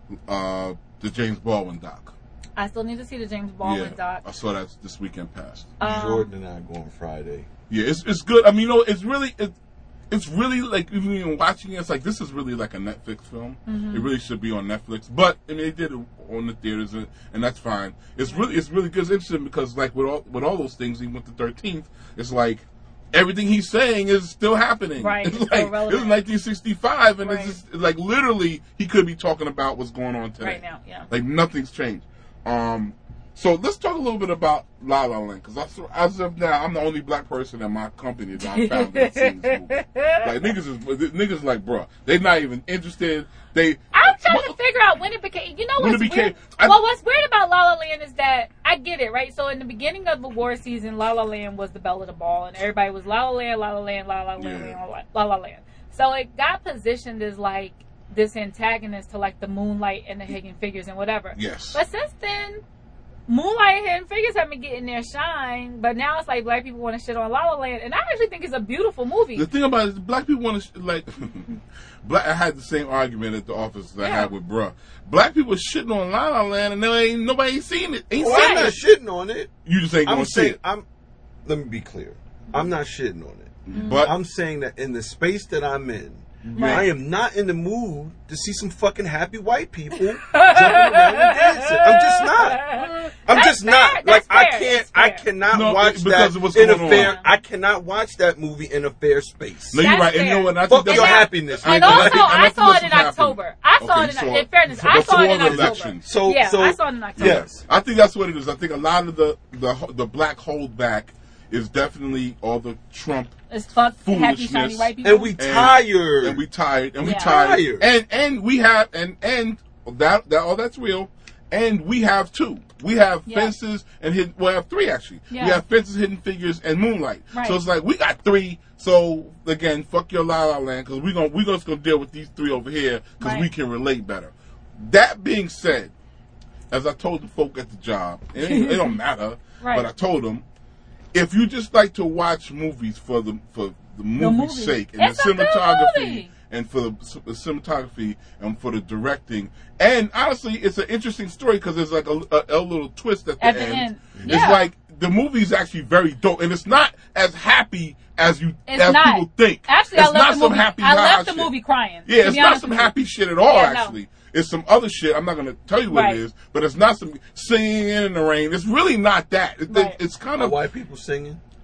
uh, the James Baldwin doc. I still need to see the James Baldwin yeah, doc. I saw that this weekend past. Um, Jordan and I go on Friday. Yeah, it's it's good. I mean, you know, it's really it, it's really like even when watching it, it's like this is really like a Netflix film. Mm-hmm. It really should be on Netflix, but I mean, they did it on the theaters, and, and that's fine. It's really it's really good. It's interesting because like with all with all those things, even with the thirteenth, it's like. Everything he's saying is still happening. Right. It's it's like so this is nineteen sixty-five, and right. it's just like literally he could be talking about what's going on today. Right now, yeah. Like nothing's changed. Um, so let's talk a little bit about La La Land because as of now, I'm the only black person in my company that I found that's seen this movie. Like niggas is niggas like, bruh, they're not even interested. They. I'm trying what, to figure out when it became. You know what's when it became, weird? I, well, what's weird about La La Land is that I get it, right? So in the beginning of the war season, La La Land was the belle of the ball, and everybody was La La Land, La La Land, La La Land, yeah. La La Land. So it got positioned as like this antagonist to like the Moonlight and the Hidden Figures and whatever. Yes. But since then, Moonlight and Hidden Figures have been getting their shine, but now it's like black people want to shit on La La Land, and I actually think it's a beautiful movie. The thing about it is black people want to, sh- like, black. I had the same argument at the office that yeah. I had with bruh. Black people shitting on La La Land, and they ain't, nobody ain't seen it. Ain't well, seen I'm not it. shitting on it. You just ain't I'm gonna saying, see it. I'm, let me be clear. I'm not shitting on it. Mm-hmm. But I'm saying that in the space that I'm in, Right. I am not in the mood to see some fucking happy white people jumping around and dancing. I'm just not. I'm That's just fair. not. That's like fair. I can't. That's fair. I cannot no, watch because that of what's in a going fair. on. I cannot watch that movie in a fair space. No, you're That's right. And you know fair. what? I Fuck think that's your why- happiness. And I- I also, think- I, think saw what's it in happened. October. I saw Okay, it in, so- in fairness, I before saw it in the October. election. So, yeah, so I saw it in October. yes. I think that's what it is. I think a lot of the the the black holdback is definitely all the Trump It's fuck happy foolishness. shiny white people. And we tired. and we tired and we Yeah. tired. Tired. and and we have and and that that all that's real. And we have two. We have Yeah. Fences and hidden. Well, we have three actually. Yeah. We have Fences, Hidden Figures, and Moonlight. Right. So it's like we got three. So again, fuck your La La Land because we gonna we gonna gonna deal with these three over here because Right. we can relate better. That being said, as I told the folk at the job, it, ain't, it don't matter. Right. But I told them, if you just like to watch movies for the for the movie's movie. sake and It's the a good cinematography movie. and for the, the cinematography and for the directing, and honestly, it's an interesting story because there's like a, a, a little twist at the At the end. end. It's Yeah. like the movie's actually very dope, and it's not as happy as you It's as not. people think. Actually, it's I not left the some movie. happy I ha-ha left the shit. movie crying. Yeah, to it's be not honest some with you. happy shit at all. Yeah, no. Actually, it's some other shit. I'm not going to tell you what Right. it is, but it's not some singing in the rain. It's really not that. It, Right. It's kind Are of white people singing?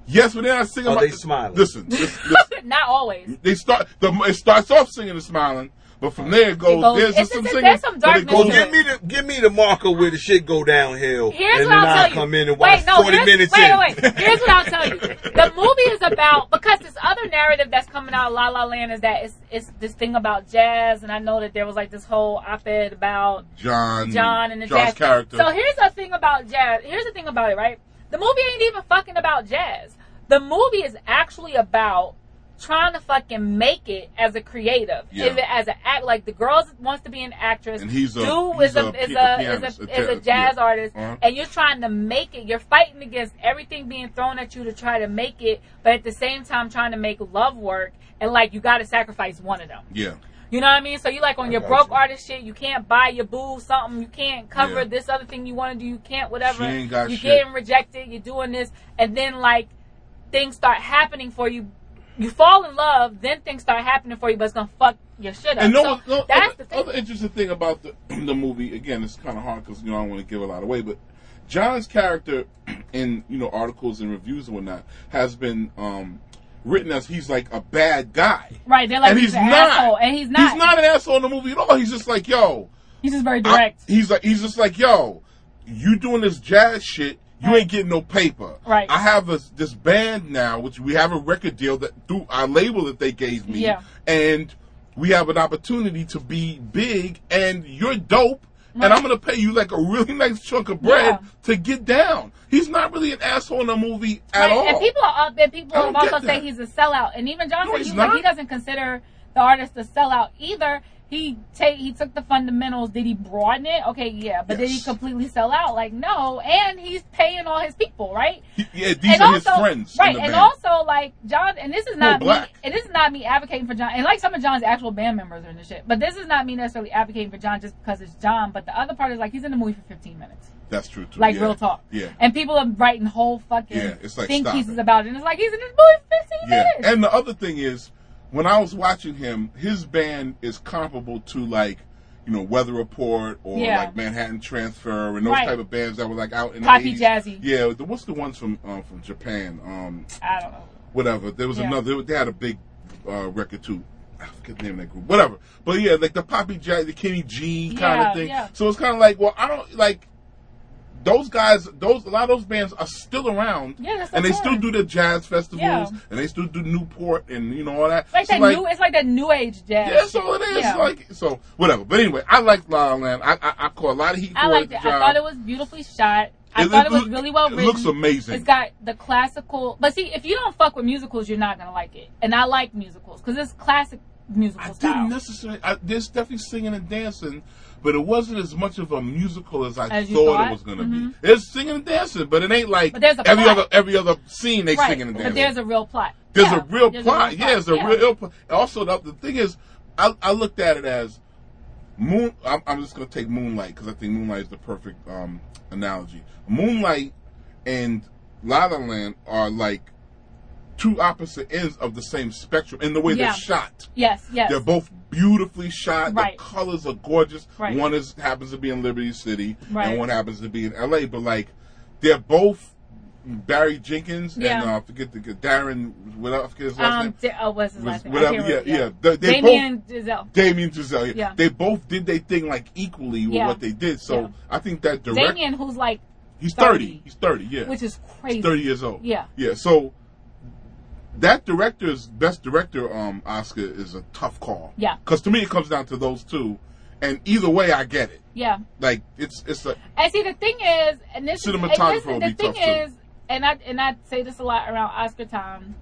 Yes, but they're not singing. Are about they the, smiling? Listen, listen, listen. Not always. They start. The, it starts off singing and smiling, but from there it goes. It goes- there's it's- just some it's- singing. there's some but it darkness goes. to Give it. me the give me the marker where the shit go downhill, Here's and what then I'll I'll tell you. come in and watch wait, no, forty here's, minutes wait, in. wait, wait. Here's what I'll tell you. The movie is about, because this other narrative that's coming out of La La Land is that it's, it's this thing about jazz, and I know that there was like this whole op-ed about John. John and the John's jazz character. So here's the thing about jazz. Here's the thing about it, right? The movie ain't even fucking about jazz. The movie is actually about trying to fucking make it as a creative, Yeah. as, a, as an act. Like the girl wants to be an actress. And he's a- Dude he's is a, a is pi- a, a is pianist, a, a is a ja- jazz yeah. artist, Uh-huh. and you're trying to make it. You're fighting against everything being thrown at you to try to make it, but at the same time trying to make love work. And like you got to sacrifice one of them. Yeah. You know what I mean? So you like on I your got broke you. artist shit, you can't buy your boo something, you can't cover Yeah. this other thing you want to do, you can't whatever. She ain't got you're shit. getting rejected, you're doing this, and then like things start happening for you. You fall in love, then things start happening for you, but it's gonna fuck your shit up. And no, so no that's other, the thing. other interesting thing about the the movie. Again, it's kind of hard because you know I don't want to give a lot away, but John's character in you know articles and reviews and whatnot has been um, written as he's like a bad guy. Right? They're like and he's, he's an not. asshole, and he's not. He's not an asshole in the movie at all. He's just like, yo. He's just very I- direct. he's like, he's just like, yo, you doing this jazz shit. You ain't getting no paper. Right. I have a, this band now, which we have a record deal that through our label that they gave me. Yeah. And we have an opportunity to be big, and you're dope, Right. and I'm going to pay you like a really nice chunk of bread Yeah. to get down. He's not really an asshole in the movie at Right, all. and people are up, and people I don't also get say that. he's a sellout. And even John No, said he's he, like, not. he doesn't consider the artist a sellout either. He take he took the fundamentals. Did he broaden it? Okay, yeah, but did he Yes. completely sell out? Like no. And he's paying all his people, right? He- yeah, these and are also, his friends. right? in the And band. also, like John, and this is not me, black. and this is not me advocating for John. And like some of John's actual band members are in the shit, but this is not me necessarily advocating for John just because it's John. But the other part is like he's in the movie for fifteen minutes. That's true too. Like yeah. real talk. Yeah. And people are writing whole fucking Yeah, it's like, think stop pieces it. about it. And it's like he's in this movie for fifteen Yeah, minutes. and the other thing is, when I was watching him, his band is comparable to like, you know, Weather Report or Yeah. like Manhattan Transfer and those Right. type of bands that were like out in Poppy the eighties. jazzy. Yeah, the, what's the ones from um, from Japan? Um, I don't know. whatever. There was Yeah. another. They had a big uh, record too. I forget the name of that group. Whatever. But yeah, like the Poppy Jazz, the Kenny G kind Yeah, of thing. yeah. So it's kind of like, well, I don't like. Those guys, those a lot of those bands are still around, Yeah, that's and they what I'm still saying. do the jazz festivals, Yeah. and they still do Newport, and you know all that. It's like So, that new. It's like that new age jazz. yeah, that's all it is. Yeah. Like so, whatever. But anyway, I like La La Land. I I, I call a lot of heat I for liked it. it. the I job. thought it was beautifully shot. I It- thought it it was look- really well it written. looks amazing. It's got the classical. But see, if you don't fuck with musicals, you're not gonna like it. And I like musicals because it's classic musical I style. didn't necessarily. I, there's definitely singing and dancing, but it wasn't as much of a musical as I As you thought, thought? it was going to Mhm. be. There's singing and dancing, but it ain't like But there's a every plot. other every other scene they right. singing and dancing. But there's a real plot. There's Yeah, a real there's plot. Yeah, there's a Yeah. real plot. Also, the, the thing is, I, I looked at it as Moon. I'm, I'm just going to take Moonlight because I think Moonlight is the perfect um, analogy. Moonlight and La La Land are like two opposite ends of the same spectrum in the way Yeah. they're shot. Yes, yes. They're both beautifully shot. Right. The colors are gorgeous. Right. One is happens to be in Liberty City, Right. and one happens to be in L A. But like, they're both Barry Jenkins Yeah. and uh, forget the Darren. Whatever, I forget his last um, name. di- oh, what's his Was- last name? I whatever. can't Yeah, remember. yeah. They, they Damien both. Giselle. Damien Giselle. Yeah. Yeah. They both did their thing like equally with Yeah. what they did. So Yeah. I think that direct. Damien, who's like, he's thirty. thirty. He's thirty. Yeah. which is crazy. He's thirty years old. Yeah. Yeah. So that director's best director um Oscar is a tough call. Yeah. Because to me it comes down to those two, and either way I get it. Yeah. Like it's it's a And see, the thing is, and this is, and Cinematographer this, will the be thing tough, too. is, and I and I say this a lot around Oscar time.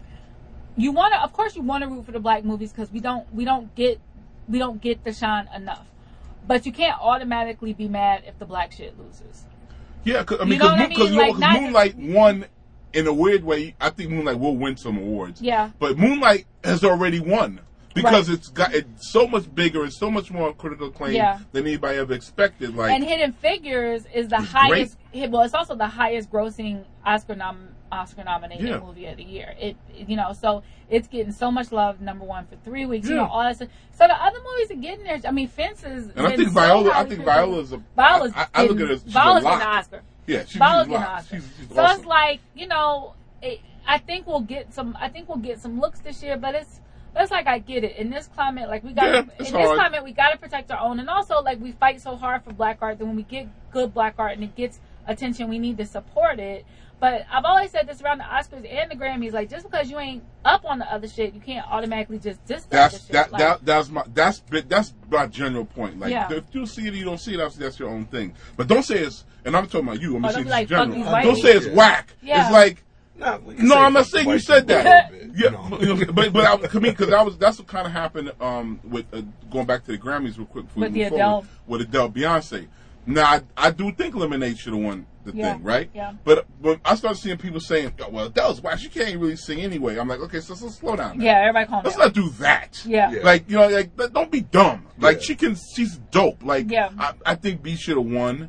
You want to, of course, you want to root for the black movies because we don't, we don't get, we don't get the shine enough. But you can't automatically be mad if the black shit loses. yeah. Cause, I mean, You know what I because mean? you know, Like, 'cause not- Moonlight won in a weird way. I think Moonlight will win some awards. Yeah. But Moonlight has already won. Because Right. it's got it's so much bigger and so much more critical acclaim Yeah. than anybody ever expected. Like And Hidden Figures is the It's highest. Well, it's also the highest grossing Oscar nom Oscar nominated Yeah. movie of the year. It, you know, so it's getting so much love. Number one for three weeks. You Yeah. know, all that stuff. So the other movies are getting there. I mean, Fences. and I think Viola. I think Viola's a. Viola's I, I look getting- at it as she's Viola's a lot. getting an Oscar. Yeah, she's, Viola's she's, getting an locked. Oscar. she's, she's So awesome. it's like, you know, it, I think we'll get some. I think we'll get some looks this year, but it's. It's like I get it. In this climate, like we got Yeah, in this hard. climate, we got to protect our own, and also like we fight so hard for black art that when we get good black art and it gets attention, we need to support it. But I've always said this around the Oscars and the Grammys, like just because you ain't up on the other shit, you can't automatically just diss the That's other shit. that, Like, that that's my that's that's my general point. Like Yeah. if you see it, you don't see it. That's that's your own thing. But don't say it's. And I'm talking about you. I'm Oh, just don't saying be this like, in fuck general. these Don't white say it's people. whack. Yeah. It's like. Nah, we can No, say I'm not fuck saying white you said people a that. little bit, Yeah, you know. but, you know, but but I, I mean, because that was that's what kind of happened um, with uh, going back to the Grammys real quick. before we With the move forward, Adele. with Adele, Beyonce. Now I, I do think Lemonade should have won the Yeah, thing, right? yeah. But when I started seeing people saying, oh, "Well, Adele's whack. She can't really sing anyway," I'm like, okay, so, so slow down. now. yeah, everybody calm Let's down. not do that. Yeah. Yeah. Like you know, like but don't be dumb. Like Yeah. she can, she's dope. Like Yeah. I, I think B should have won.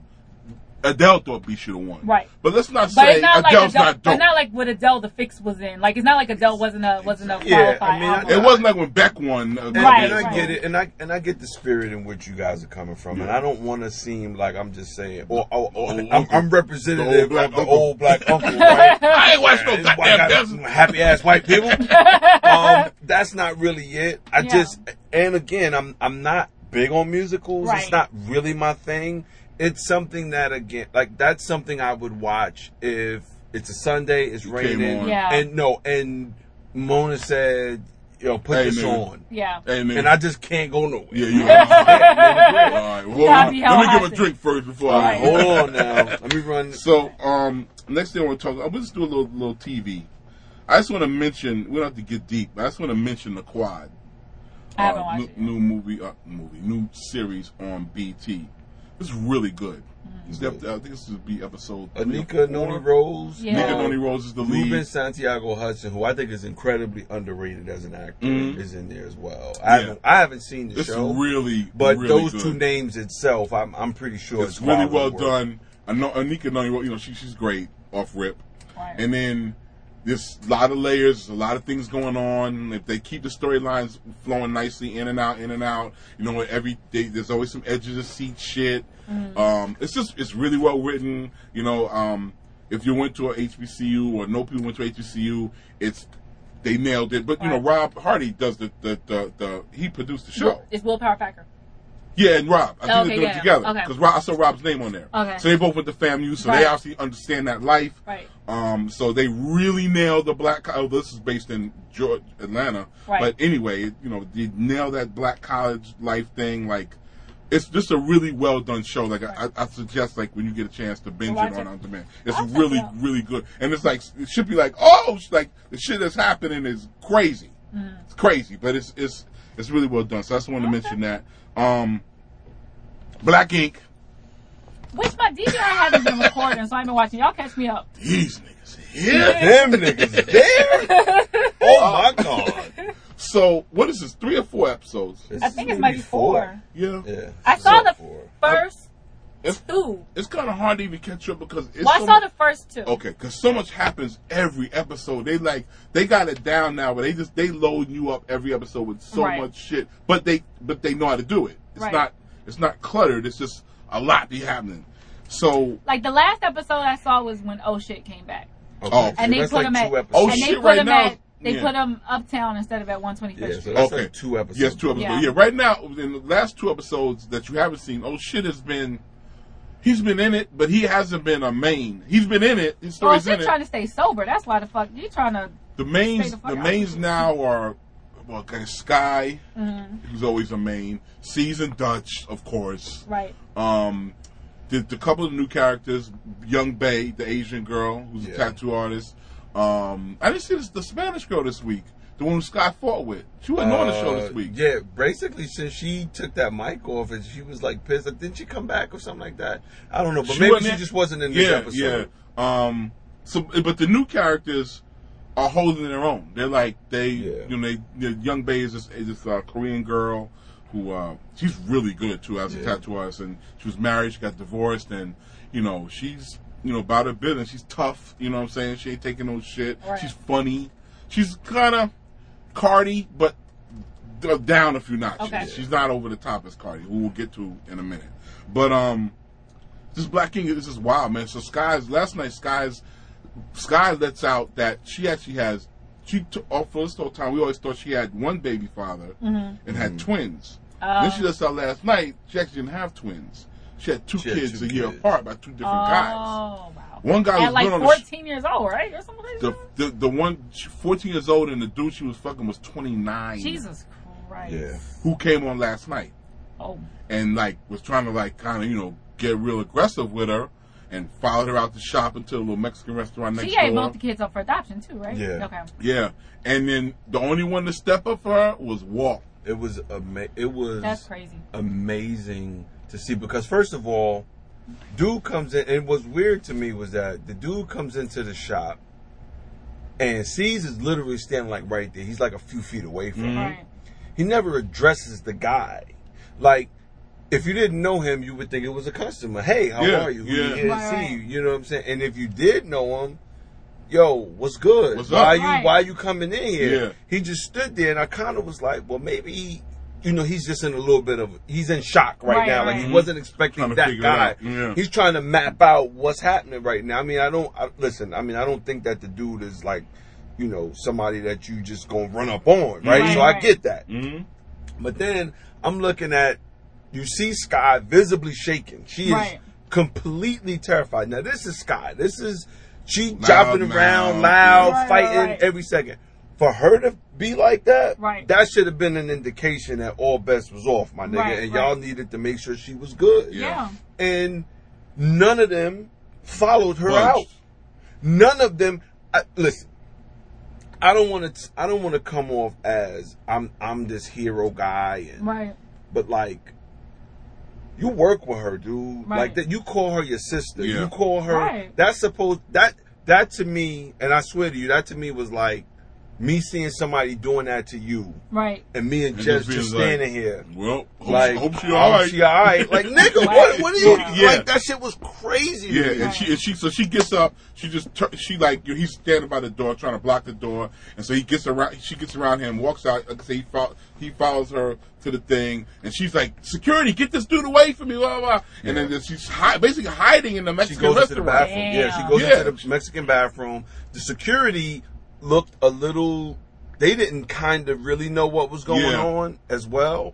Adele thought B should have won. Right. But let's not But say it's not like Adele's Adele, not but dope. not like what Adele the Fix was in. Like it's not like Adele wasn't a wasn't a Yeah, qualified I mean, I- album. It wasn't like when Beck won. Uh, And, Right, and I right. get it, and I and I get the spirit in which you guys are coming from, and I don't want to seem like I'm just saying, or, or, or Old I'm, uncle. I'm representative The old black of the uncle. old black uncle, right? I ain't watched no These white goddamn guys, business. happy ass white people. um, that's not really it. I Yeah. just, and again, I'm I'm not big on musicals. Right. It's not really my thing. It's something that again, like that's something I would watch if it's a Sunday, it's It came raining, on. Yeah. and no, and Mona said, you know, put Hey, this man. on. Yeah. Hey, man. And I just can't go nowhere. Yeah, you are. All right. Well, gotta let be me, held let me give a hostage. drink first before All I. right, hold on now. Let me run. So, um, next thing I want to talk about, we'll just do a little, little T V. I just want to mention, we don't have to get deep, but I just want to mention The Quad. I haven't uh, watched new, it yet. new movie, uh, movie, new series on B T. It's really good. Mm-hmm. It's ep- I think this would be episode. three or Anika four. Noni Rose. Yeah. Nika Noni Rose is the lead. Ruben Santiago Hudson, who I think is incredibly underrated as an actor, Mhm. is in there as well. Yeah. I haven't, I haven't seen the It's show, really, but really those good. two names itself, I'm, I'm pretty sure It's really quality well work. done. I know Anika Noni Rose, you know, she, she's great off rip. Right. And then there's a lot of layers, a lot of things going on. If they keep the storylines flowing nicely in and out, in and out, you know, every day there's always some edge of the seat shit. Um, it's just it's really well written. You know, um, if you went to a H B C U or know people went to H B C U, it's they nailed it. But you know, Right. Rob Hardy does the the, the the he produced the show. It's Willpower Factor. Yeah, and Rob. I think Okay, they're doing yeah, it together. okay. Because I saw Rob's name on there. Okay. So they both went to FAMU, so Right. they obviously understand that life. Right. Um, so they really nailed the black college. Oh, this is based in Georgia, Atlanta. Right. But anyway, it- you know, they nailed that black college life thing. Like, it's just a really well done show. Like, I, I suggest, like, when you get a chance to binge watch it on it. on demand. It's I'll check really, it out. really good. And it's like, it should be like, oh, it's like, the shit that's happening is crazy. Mm. It's crazy, but it's, it's, it's really well done. So I just wanted to mention that. Um, Black Ink. Which my D V R hasn't been recording, so I've been watching. Y'all catch me up. These niggas here. Them niggas there? Oh my god! So, what is this? Three or four episodes? I think it's maybe four. Yeah. Yeah, I saw the four. first It's, two. it's kind of hard to even catch up because it's Well, I so saw much, the first two. okay, because so much happens every episode. They like they got it down now, but they just they load you up every episode with so Right. much shit. But they but they know how to do it. It's Right. not it's not cluttered. It's just a lot be happening. So Like the last episode I saw was when Oh Shit came back, Okay, Oh, so and they that's put like him at two Oh, episodes. and they shit, put right him now- at they yeah. put him uptown instead of at one Yeah, twenty-fifth. so that's okay, like two episodes. yes, two episodes. Yeah. Yeah. right now in the last two episodes that you haven't seen, oh shit has been. He's been in it, but he hasn't been a main. He's been in it. His Well, story's she's in it. trying to stay sober. That's why the fuck you trying to. The mains, Stay the fuck the out. mains now are, well, okay, Sky, Mm-hmm. who's always a main. Season Dutch, of course. Right. Um, the, the couple of new characters, Young Bae, the Asian girl who's Yeah. a tattoo artist. Um, I didn't see this, the Spanish girl this week, the one who Sky fought with. She wasn't on the show this Uh, week. Yeah, basically since she took that mic off and she was like pissed. Like, didn't she come back or something like that? I don't know, but She maybe wasn't she in- just wasn't in this yeah, episode. yeah. Um, so, but the new characters are holding their own. They're like they, Yeah. you know, they. The Young Bae is this, is this uh, Korean girl who uh, she's really good too as a Yeah. tattoo artist, and she was married, she got divorced, and you know she's you know about her business. She's tough, you know what I'm saying. She ain't taking no shit. Right. She's funny. She's kind of Cardi, but d- down a few notches. Okay. She's not over the top as Cardi, who we'll get to in a minute. But um. This Black King is just wild, man. So Skies last night, Skies Sky lets out that she actually has. She took off for this whole time. We always thought she had one baby father Mm-hmm. and had Mhm. twins. Uh, Then she lets out last night. She actually didn't have twins. She had two She had kids two a year kids. apart by two different oh, guys. wow. One guy At was like born on the sh- fourteen years old, right? Or something like the, that? the the one she- fourteen years old, and the dude she was fucking was twenty-nine. Jesus Christ. Yeah. Who came on last night Oh. and like was trying to like kind of you know get real aggressive with her and followed her out the shop into a little Mexican restaurant next She gave door. both the kids up for adoption, too, right? Yeah. Okay. Yeah, and then the only one to step up for her was Walt. It was ama- It was That's crazy. amazing to see because first of all, dude comes in. And what's weird to me was that the dude comes into the shop, and C's is literally standing like right there. He's like a few feet away from him. Right. He never addresses the guy. Like, if you didn't know him, you would think it was a customer. Hey, how Yeah, are you? Who yeah. you here to Right, see right. you? You know what I'm saying? And if you did know him, yo, what's good? What's why up? you Right. why you coming in here? Yeah. He just stood there, and I kind of was like, well, maybe he, you know, he's just in a little bit of, he's in shock right, Right, now. Like right. he wasn't expecting Trying to that figure it guy. out. Yeah. He's trying to map out what's happening right now. I mean, I don't I, listen. I mean, I don't think that the dude is like, you know, somebody that you just gonna run up on, right? Right, so I right. get that. Mm-hmm. But then I'm looking at, you see Sky visibly shaking. She is Right. completely terrified. Now this is Sky. This is she Loud, jumping around, loud, loud, yeah. Right, fighting right, right. every second. For her to be like that, Right. that should have been an indication that all bets was off, my nigga, Right, and right. y'all needed to make sure she was good. Yeah. Yeah. And none of them followed her Budged. out. None of them. I, listen, I don't want to. I don't want to come off as I'm. I'm this hero guy, and Right. but like, you work with her, dude. Right. Like that, you call her your sister. Yeah. You call her. Right. That's supposed that that to me, and I swear to you, that to me was like me seeing somebody doing that to you, Right. and me and And Jess just just being like, standing here. Well, hope, Like, she, hope she I all hope right. she all right. Like, nigga, Right. what, what are you, Yeah. like, that shit was crazy. to Yeah, me. and she and she so she gets up. She just tur- she like he's standing by the door trying to block the door, and so he gets around. She gets around him, walks out. Like I say, he follow, he follows her to the thing, and she's like, "Security, get this dude away from me!" Blah blah. blah. And Yeah. then she's hi- basically hiding in the She Mexican goes into the restaurant. bathroom. Damn. Yeah, she goes Yeah. into the Mexican bathroom. The security looked a little. They didn't kind of really know what was going Yeah. on as well.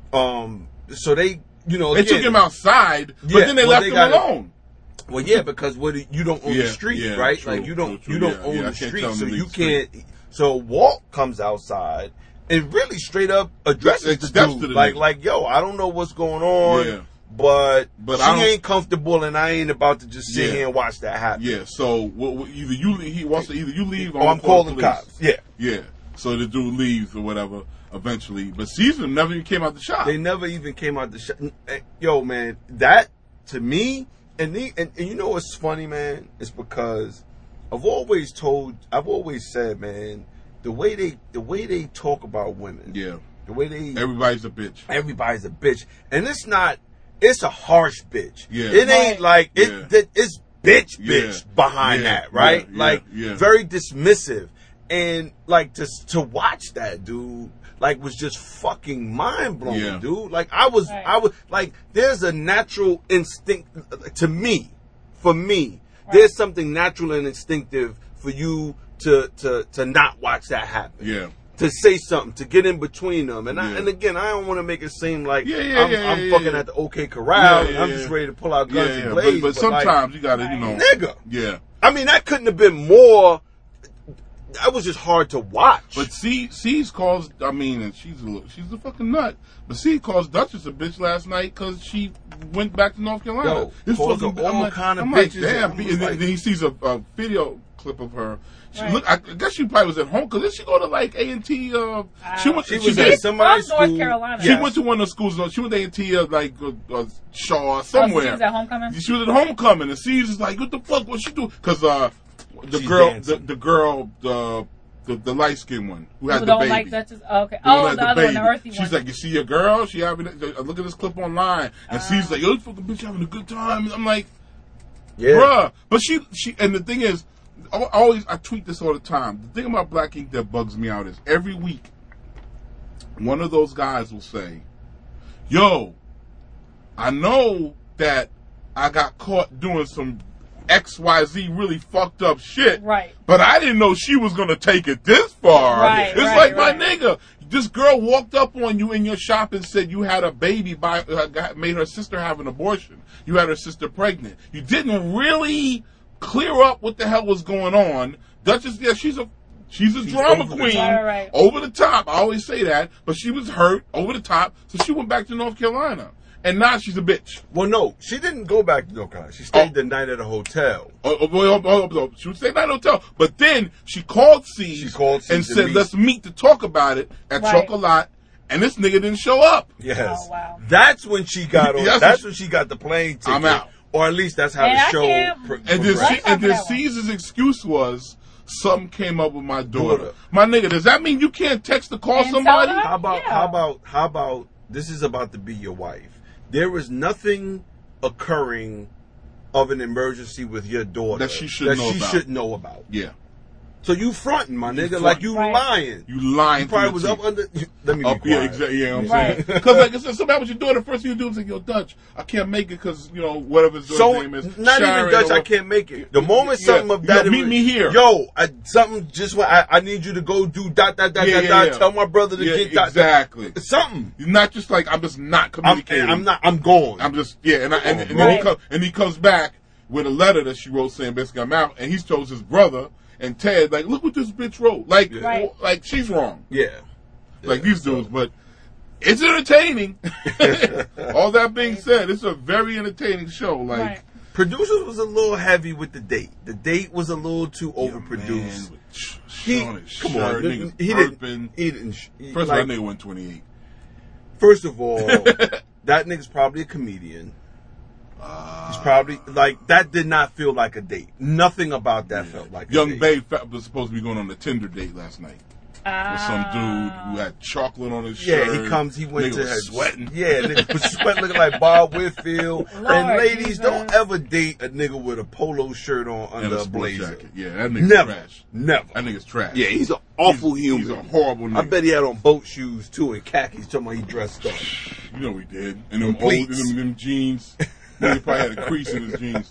Um, so they, you know, They again, took him outside, but Yeah, then they well, left they him gotta- alone. Well, yeah, because what do- you don't own Yeah, the street, yeah, right? true, like you don't, true, true, you don't yeah, own yeah, I the can't street, tell them so to leave you the street. can't. So Walt comes outside and really straight up addresses Like, the steps dude, to the like, nigga. like, yo, I don't know what's going on, Yeah. but, But she I don't- ain't comfortable, and I ain't about to just sit Yeah. here and watch that happen. Yeah, so what, what, either you leave, he wants to either you leave or Or I'm call calling the police. cops. Yeah. Yeah, so the dude leaves or whatever eventually, but Caesar never even came out the shop. They never even came out the shop. Yo, man, that to me, and, the, and and you know what's funny, man? It's because I've always told, I've always said, man, the way they the way they talk about women, Yeah, the way they everybody's a bitch. everybody's a bitch, and it's not, it's a harsh bitch. Yeah. It ain't Right. like it. Yeah. that- It's bitch, Yeah. bitch behind Yeah. that, right? Yeah. Like Yeah. very dismissive, and like to to watch that, dude. Like was just fucking mind blowing, Yeah. dude. Like I was, Right. I was like, there's a natural instinct to me, for me. There's something natural and instinctive for you to to to not watch that happen. Yeah, To say something, to get in between them, and I, Yeah. and again, I don't want to make it seem like Yeah, yeah, I'm, yeah, I'm yeah, fucking yeah. at the OK Corral, Yeah, and yeah, I'm yeah. just ready to pull out yeah, guns yeah. and But, blades. but like, sometimes you gotta, you know, nigga, yeah. I mean, that couldn't have been more. That was just hard to watch. But C C's calls. I mean, and she's a little, she's a fucking nut. But C calls Duchess a bitch last night because she went back to North Carolina. Yo, This calls fucking- her all I'm like, kind of I'm like, bitches. damn. I And was then, like- then he sees a, a video clip of her. She Right. look. I guess she probably was at home because then she go to like A and T. Uh, she went. She she was did- at somebody's from North school. Carolina. She Yes. went to one of the schools. She went to A and T, uh, like uh, uh, Shaw, Oh, somewhere. she was at homecoming? She was at homecoming, and C's is like, "What the fuck? What she do?" Because uh, the She's girl, the, dancing. the girl, the the, the light skinned one who had Who the don't baby. like Duchess? Oh, okay. The one Oh, that the had other one, the baby. earthy She's one. like, you see your girl? She having a, look at this clip online, and Uh. C's like, yo, this fucking bitch having a good time. I'm like, yeah. bruh. But she, she, and the thing is, I always, I tweet this all the time. The thing about Black Ink that bugs me out is every week, one of those guys will say, yo, I know that I got caught doing some X Y Z really fucked up shit. Right. But I didn't know she was going to take it this far. Right, it's right, like, right. my nigga, this girl walked up on you in your shop and said you had a baby, by uh, got, made her sister have an abortion. You had her sister pregnant. You didn't really clear up what the hell was going on. Duchess, yeah, she's a she's a She's drama over the queen, top. Right. over the top. I always say that, but she was hurt over the top, so she went back to North Carolina, and now she's a bitch. Well, no, she didn't go back to North Carolina. She stayed Oh. the night at a hotel. Oh, oh, oh, oh, oh, she would stay at a hotel, but then she called C's She called C's and to said, meet. "Let's meet to talk about it at Right. Chocolat," and this nigga didn't show up. Yes. Oh, wow. That's when she got on. That's that's when when she got the plane ticket. I'm out. Or at least that's how And the I show can't- pro- And then, progressed. Right. C- and then That one. C's excuse was, "Something came up with my daughter." Daughter. My nigga, does that mean you can't text to call And tell somebody? her? How about Yeah. how about how about this is about to be your wife? There is nothing occurring of an emergency with your daughter That she should know she about. should know about. Yeah, So you fronting, my nigga, fronting. like you Right. lying. you lying. You probably to was your up teeth. under. Let me be Up, quiet. yeah, exactly. Yeah, you know what I'm Right. saying? Because like I said, somebody with your daughter, the first thing you do is like, "Yo, Dutch, I can't make it because you know whatever his So name is." not Sharon even Dutch, or- I can't make it. The moment Yeah, something of yeah, that, meet me here. Yo, I, something just went. I, I need you to go do dot dot dot Yeah, dot yeah, dot. yeah. Tell my brother to Yeah, get dot. exactly. Dot. Something. You're not just like I'm just not I'm, communicating. I'm not. I'm gone. I'm just yeah, and I, and, and then Right. he comes and he comes back with a letter that she wrote saying basically I'm out, and he shows his brother and Ted like, "Look what this bitch wrote." Like, Right. like she's wrong. yeah. Like Yeah, these so- dudes, but it's entertaining. All that being said, it's a very entertaining show. Like, Right. Producers was a little heavy with the date. The date was a little too overproduced. Man, Sh- He, Sean is come shirt, on, niggas he burping. didn't. He didn't. sh- First like, of all, that nigga went twenty-eight. First of all, that nigga's probably a comedian. He's probably like that. Did not feel like a date. Nothing about that felt like a Young date. Babe fa- was supposed to be going on a Tinder date last night with some dude who had chocolate on his Yeah, shirt. he comes. He went Nigga to was sweating. Yeah, nigga was sweating, looking like Bob Whitfield. and Lord ladies, Jesus. don't ever date a nigga with a polo shirt on and under a a sport blazer. jacket. Yeah, that nigga's Never, trash. never. That nigga's trash. Yeah, he's an awful he's, human. He's a horrible nigga. I bet he had on boat shoes too and khakis. Talking about he dressed up. You know he did. And them old Pleats. them, them jeans. Nigga probably had a crease in his jeans.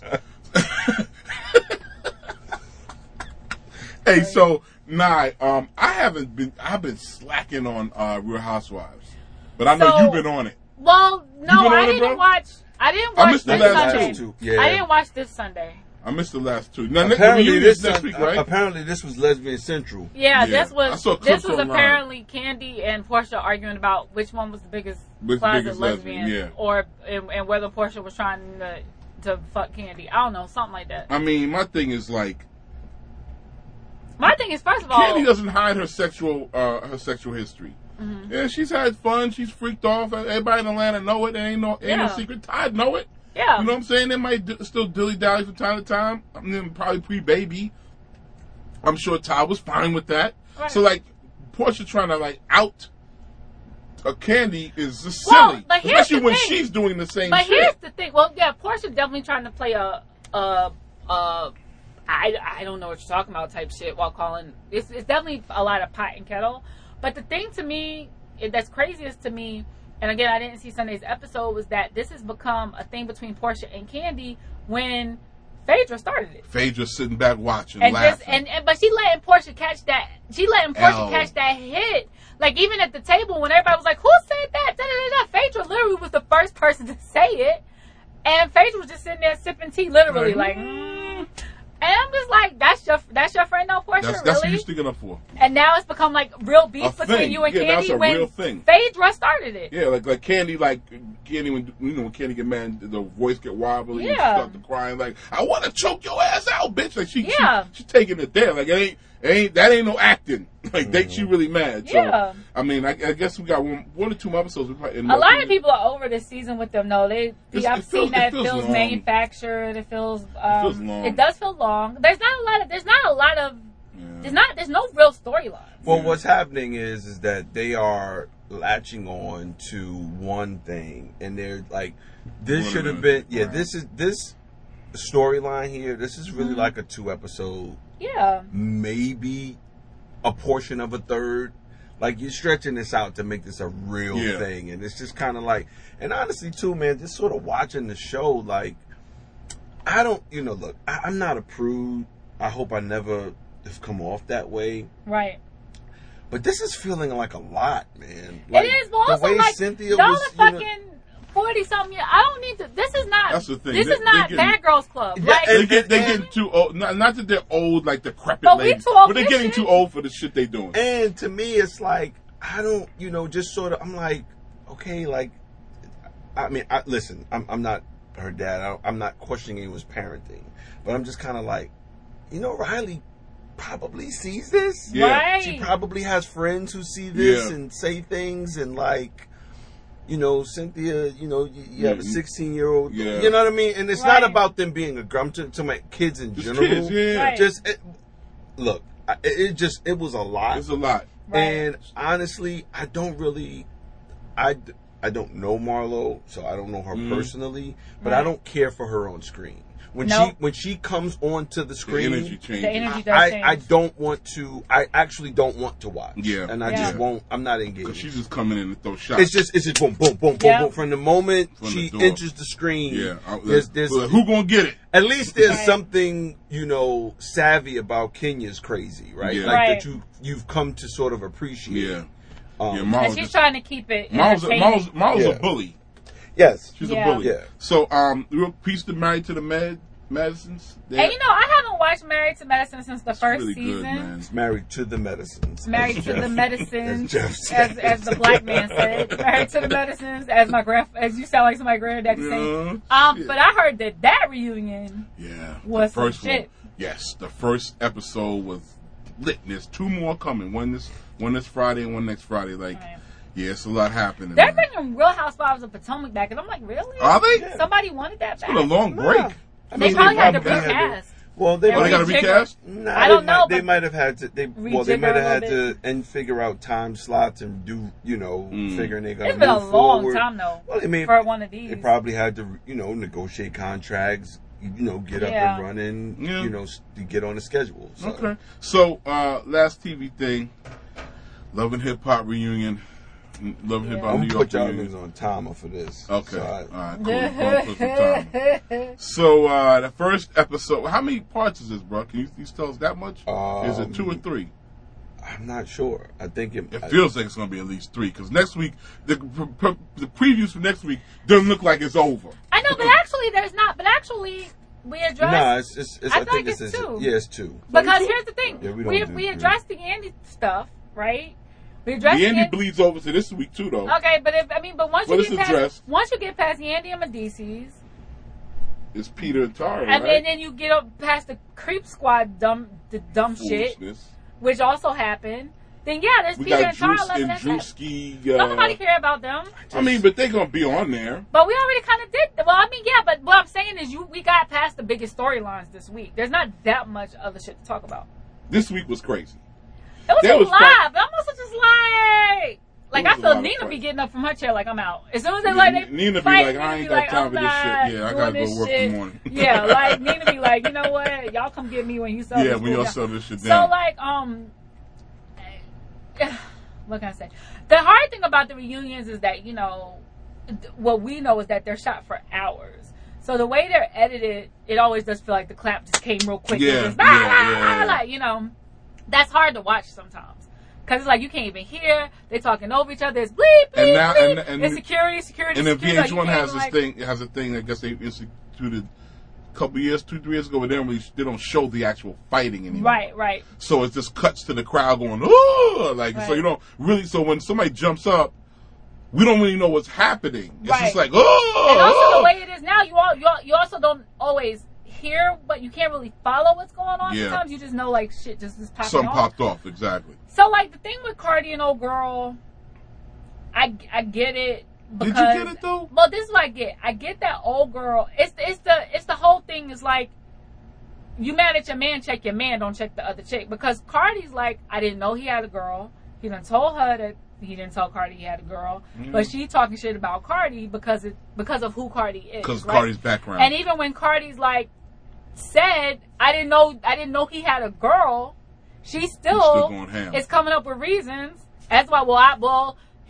Hey, so nah, um, I haven't been. I've been slacking on uh, Real Housewives, but I know So- you've been on it. Well, You no, been on I it, didn't bro? watch. I didn't I watch missed the this last Sunday. two. Yeah. I didn't watch this Sunday. I missed the last two. Now, the Apparently reunion this is next Sun- week, right? apparently this was Lesbian Central. Yeah, Yeah, this I was saw clips this was online. apparently Candy and Portia arguing about which one was the biggest Which closet biggest lesbian, lesbian, yeah. or and, and whether Portia was trying to to fuck Candy. I don't know, something like that. I mean, my thing is like, My thing is, first of all, Candy doesn't hide her sexual uh, her sexual history. Mm-hmm. Yeah, she's had fun. She's freaked off. Everybody in Atlanta know it. There ain't no ain't Yeah. no secret. Todd know it. yeah, You know what I'm saying? They might d- still dilly dally from time to time. I mean, probably pre baby. I'm sure Todd was fine with that. Right. So like, Portia trying to like out a Candy is just Well, silly, but here's especially the when thing. she's doing the same But shit. here's the thing. Well, yeah, Portia definitely trying to play a, a, a I, I don't know what you're talking about type shit while calling. It's, it's definitely a lot of pot and kettle. But the thing to me it, that's craziest to me, and again, I didn't see Sunday's episode, was that this has become a thing between Portia and Candy when Phaedra started it. Phaedra sitting back watching, And laughing. just and, and but she letting Portia catch that. She letting Portia L. catch that hit. Like even at the table when everybody was like, "Who said that?" Da, da, da, da. Phaedra literally was the first person to say it, and Phaedra was just sitting there sipping tea, literally Right. like. Mm. And I'm just like, "That's your that's your friend, no Portia, that's that's what really?" you're sticking up for. And now it's become like real beef A between thing. you and Yeah, that's Candy a when real thing. Phaedra started it. Yeah, like like Candy, like Candy when you know when Candy get mad, the voice get wobbly, and she Yeah. start to crying like, "I want to choke your ass out, bitch!" Like she, Yeah. she, she taking it there. Like it ain't, it ain't that ain't no acting. Like they, she really mad. So, Yeah. I mean, I, I guess we got one, one or two more episodes. We probably, A lot of people are over this season with them. though. they, It's- I've it feels- seen that it it feels feels long. manufactured. It feels, um, feels long. It does feel long. There's not a lot of. There's not a lot of. Yeah. There's not. There's no real storyline. Well, Yeah. what's happening is is that they are latching on to one thing, and they're like, this One should have of been, them. yeah, Right. this is this storyline here. This is really Mm-hmm. like a two episode, Yeah. maybe a portion of a third. Like you're stretching this out to make this a real Yeah. thing, and it's just kind of like, and honestly too, man, just sort of watching the show, like. I don't, you know, look, I, I'm not a prude. I hope I never have come off that way. Right. But this is feeling like a lot, man. Like, it is, but also, the way like, Cynthia y'all was, are you know- fucking forty-something years. I don't need to, this is not, That's the thing. this They- is not they getting- Bad Girls Club. Yeah, Like, They get they And- getting too old. Not, not that they're old, like decrepit But we ladies, too old but they're for this getting shit. too old for the shit they doing. And to me, it's like, I don't, you know, just sort of, I'm like, okay, like, I mean, I, listen, I'm, I'm not her dad. I, I'm not questioning anyone's parenting. But I'm just kind of like, you know, Riley probably sees this. Yeah. right. She probably has friends who see this Yeah. and say things and like, you know, Cynthia, you know, you, you have a Mhm. sixteen year old, Yeah. you know what I mean? And it's Right. not about them being a grum to, to my kids in Just general. kids, yeah. Right. Just, it, look, I- it, it just, it was a lot. It's a lot. Right. And honestly, I don't really, I, d- I don't know Marlo, so I don't know her Mhm. personally, but I Right. don't care for her on screen. When Nope. she when she comes onto the The screen, energy changes. The energy does I, change. I don't want to. I actually don't want to watch. Yeah. and I Yeah. just won't. I'm not Because engaged. she's just coming in and throw shots. It's just it's just boom boom boom boom Yeah. boom from the moment From the she door. enters the screen. yeah. I, there's there's but who gonna get it? at least there's Right. something, you know, savvy about Kenya's crazy, right? Yeah. Like Right. that you you've come to sort of appreciate. Yeah. Um, Yeah. and Miles. she's just- trying to keep it Miles. entertaining. Miles. Miles Yeah. a bully. Yes. She's Yeah. a bully. Yeah. So, um, real piece to Married to the Mad Madisons. They- And you know, I haven't watched Married to Medicine since the first really season. good, man. It's married to the medicines. Married as to the Jeff- medicines, as Jeff as, said. as the black man said. Married to the medicines, as my grand, as you sound like somebody granddad is saying. Yeah, Um, shit. but I heard that that reunion. Yeah. Was the first some one. shit. Yes, the first episode was lit. There's two more coming. One this one this Friday and one next Friday. Like, Right. yeah, it's a lot happening. They're man. bringing Real Housewives of Potomac back, and I'm like, really? Are they? Somebody wanted that It's back. been a long break. Nah. I They mean, probably had to probably had recast. Well, they And Oh, they got to rejigger. recast? Nah, I don't they know, Might, they but might have had to. They well, they rejigger might a have had little to and figure out time slots and do, you know, Mm. figuring they got to It's been a move long forward. time though Well, I mean, for one of these. they probably had to, you know, negotiate contracts, you know, get up Yeah. and running, Yeah. you know, s- to get on the schedule. So. Okay. So, uh, last T V thing, Love and Hip Hop reunion. Love and Hip Hop I'm New gonna York put y'all reunion. niggas on timer for this. Okay. So I- All right, cool. We're gonna put some time. So, uh, the first episode, how many parts is this, bro? Can you, you tell us that much? is it two or Um, three? I'm not sure. I think it. It I- feels like it's going to be at least three, because next week, the, pr- pr- the previews for next week doesn't look like it's over. I know, but actually, there's not. But actually, we addressed. Nah, it's, it's, it's I I, feel think like it's, it's it's two. yeah, it's two. Because two? here's the thing: Yeah, we we don't do we three. addressed the Andy stuff, right? We addressed The Andy Andy- bleeds over to this week, too, though. Okay, but if I mean, but once Well, you it's get past addressed. once you get past Yandy and Medicis, It's Peter and Tara, and right? then, then you get up past the Creep Squad dumb the dumb shit, Foolishness. which also happened. Then yeah, there's We Peter got and Tara Juice left. and That's it. Drewski. Don't Uh, nobody care about them. I mean, but they're going to be on there. But we already kind of did. Well, I mean, yeah, but what I'm saying is, you we got past the biggest storylines this week. There's not that much other shit to talk about. This week was crazy. It was There a was lot, quite- but I'm also just like, like There I was a feel lot of Nina be fights. getting up from her chair like I'm out. As soon as they Yeah, like they Nina be fight, like, I Nina ain't be got like, time I'm for this not shit. Yeah, I doing gotta go this work in the shit. morning. Yeah, like Nina be like, you know what? Y'all come get me when you sell Yeah, this when food y'all down. sell this shit So down. like, um, what can I say? The hard thing about the reunions is that, you know, what we know is that they're shot for hours. So the way they're edited, it always does feel like the clap just came real quick. Yeah, and just, yeah, ah, ah, yeah, ah, yeah. like, you know, that's hard to watch sometimes. Cause it's like you can't even hear. They talking over each other. It's bleep, bleep, And now- bleep. and- and- it's security, security, And then security. V like, H you one can't has even, this like- thing. It has a thing. I guess they instituted a couple years, two, three years ago. Where they don't really, they don't show the actual fighting anymore. Right, right. So it just cuts to the crowd going, oh, like so Right. you don't really. So when somebody jumps up, we don't really know what's happening. It's Right. just like, oh. And also oh. the way it is now, you all you, all, you also don't always hear, but you can't really follow what's going on. Yeah. Sometimes you just know like shit just is popping Something off. popped off. Exactly. So like the thing with Cardi and old girl, I I get it. Did you Because, get it though? Well, this is what I get. I get that old girl. It's it's the it's the whole thing is like, you mad at your man, check your man, don't check the other chick. Because Cardi's like, I didn't know he had a girl. He done told her that he didn't tell Cardi he had a girl. Mm-hmm. But she talking shit about Cardi because it because of who Cardi is. Because right? Cardi's background. And even when Cardi's like said, I didn't know I didn't know he had a girl, she still, still going ham. is coming up with reasons. That's why well I well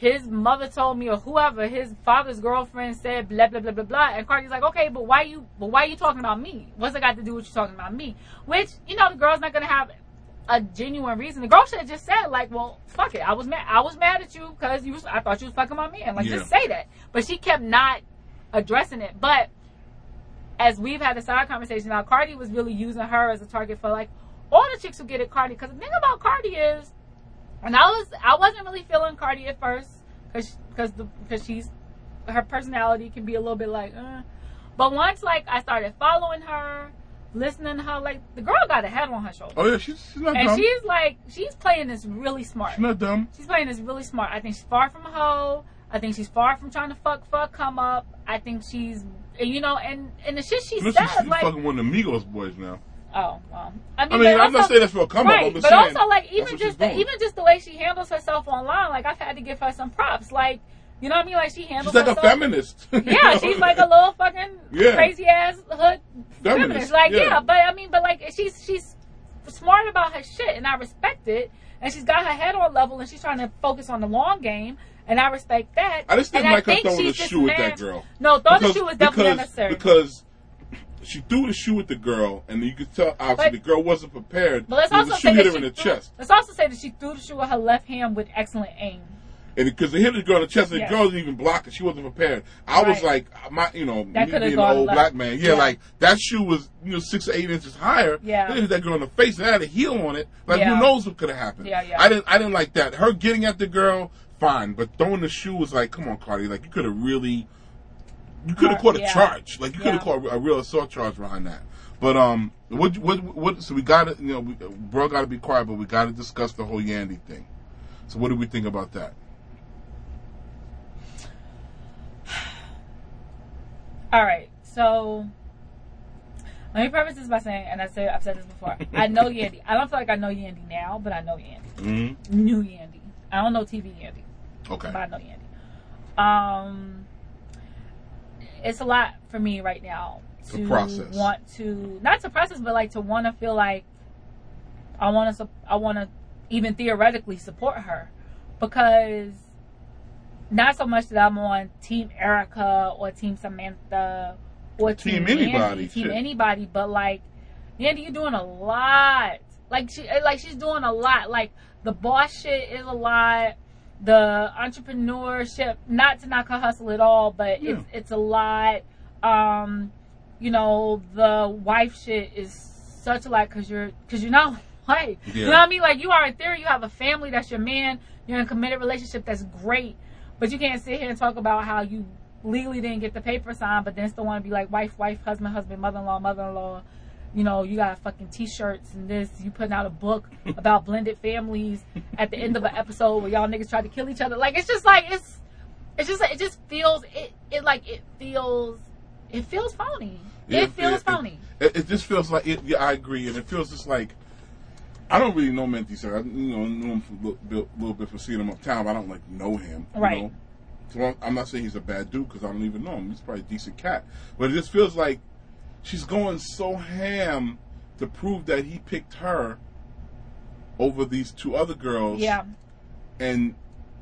his mother told me, or whoever, his father's girlfriend said, blah, blah, blah, blah, blah. And Cardi's like, okay, but why you, but why you talking about me? What's it got to do with you talking about me? Which, you know, the girl's not going to have a genuine reason. The girl should have just said, like, well, fuck it. I was mad. I was mad at you because you was, I thought you was fucking my man. Like, Yeah. just say that. But she kept not addressing it. But as we've had a side conversation now, Cardi was really using her as a target for, like, all the chicks who get at Cardi. Because the thing about Cardi is, and I was, I wasn't really feeling Cardi at first, because because because she's, her personality can be a little bit like, uh. But once, like, I started following her, listening to her, like, the girl got a head on her shoulder. Oh yeah, she's, she's not And dumb. she's like, she's playing this really smart. She's not dumb. She's playing this really smart. I think she's far from a hoe. I think she's far from trying to fuck, fuck, come up. I think she's, you know, and, and the shit she Listen, says, she's like, fucking one of the Migos boys now. oh, well. I mean, I mean, but I'm not also- saying that's for a come right, up. I'm just but saying also, like, that's even what she's just the, doing. even just the way she handles herself online, like, I've had to give her some props. Like, you know what I mean? Like, she handles she's like a herself. feminist. Yeah, she's like a little fucking Yeah. crazy ass hood feminist. Feminist, Like, yeah. yeah. but I mean, but like, she's she's smart about her shit, and I respect it. And she's got her head on level, and she's trying to focus on the long game, and I respect that. I just didn't and like her think throwing the she's shoe at that just girl. mad- No, throwing Because- the shoe was definitely because, unnecessary. Because she threw the shoe at the girl, and you could tell obviously But- the girl wasn't prepared. but let's because also the say shoe that hit her she in the threw, chest, let's also say that she threw the shoe with her left hand with excellent aim. and because it hit the girl in the chest, and Yes. the girl didn't even block it. She wasn't prepared. I was Right. like, my, you know, That me could've being an gone old left. black man, yeah, Yeah. like that shoe was, you know, six or eight inches higher. Yeah. It hit that girl in the face, and it had a heel on it. Like, Yeah. who knows what could have happened? Yeah, yeah. I didn't, I didn't like that. Her getting at the girl, fine, but throwing the shoe was like, come on, Cardi, like you could have really, you could have Uh, caught a yeah. charge, like you could have Yeah. caught a real assault charge behind that. But um, what, what, what? So we got to, you know, we, bro, got to be quiet, but we got to discuss the whole Yandy thing. So what do we think about that? All right, so let me preface this by saying, and I say I've said this before. I know Yandy. I don't feel like I know Yandy now, but I know Yandy. Mm-hmm. New Yandy. I don't know T V Yandy, Okay. but I know Yandy. Um, it's a lot for me right now to To process. want to not to process, but like to want to feel like I want to. I want to even theoretically support her, because not so much that I'm on Team Erica or Team Samantha or Team, Team anybody, Yandy, Team shit. anybody, but like, Yandy, you're doing a lot. Like she, like she's doing a lot. Like the boss shit is a lot. The entrepreneurship, not to knock her hustle at all, but Yeah. it's it's a lot. Um, you know, the wife shit is such a lot because you're because you're not white. Yeah. You know what I mean? Like you are in theory, you have a family, that's your man. You're in a committed relationship, that's great. But you can't sit here and talk about how you legally didn't get the paper signed, but then still want to be like wife, wife, husband, husband, mother-in-law, mother-in-law. You know, you got fucking T-shirts and this. You putting out a book about blended families at the end of an episode where y'all niggas try to kill each other. Like it's just like it's, it's just it just feels it it like it feels it feels phony. Yeah, it feels it, phony. It, it just feels like it. Yeah, I agree, and it feels just like I don't really know Menti sir. I you know know him for a little bit, little bit for seeing him uptown, but I don't like know him. You Right. know? So I'm- I'm not saying he's a bad dude because I don't even know him. He's probably a decent cat, but it just feels like she's going so ham to prove that he picked her over these two other girls. Yeah. And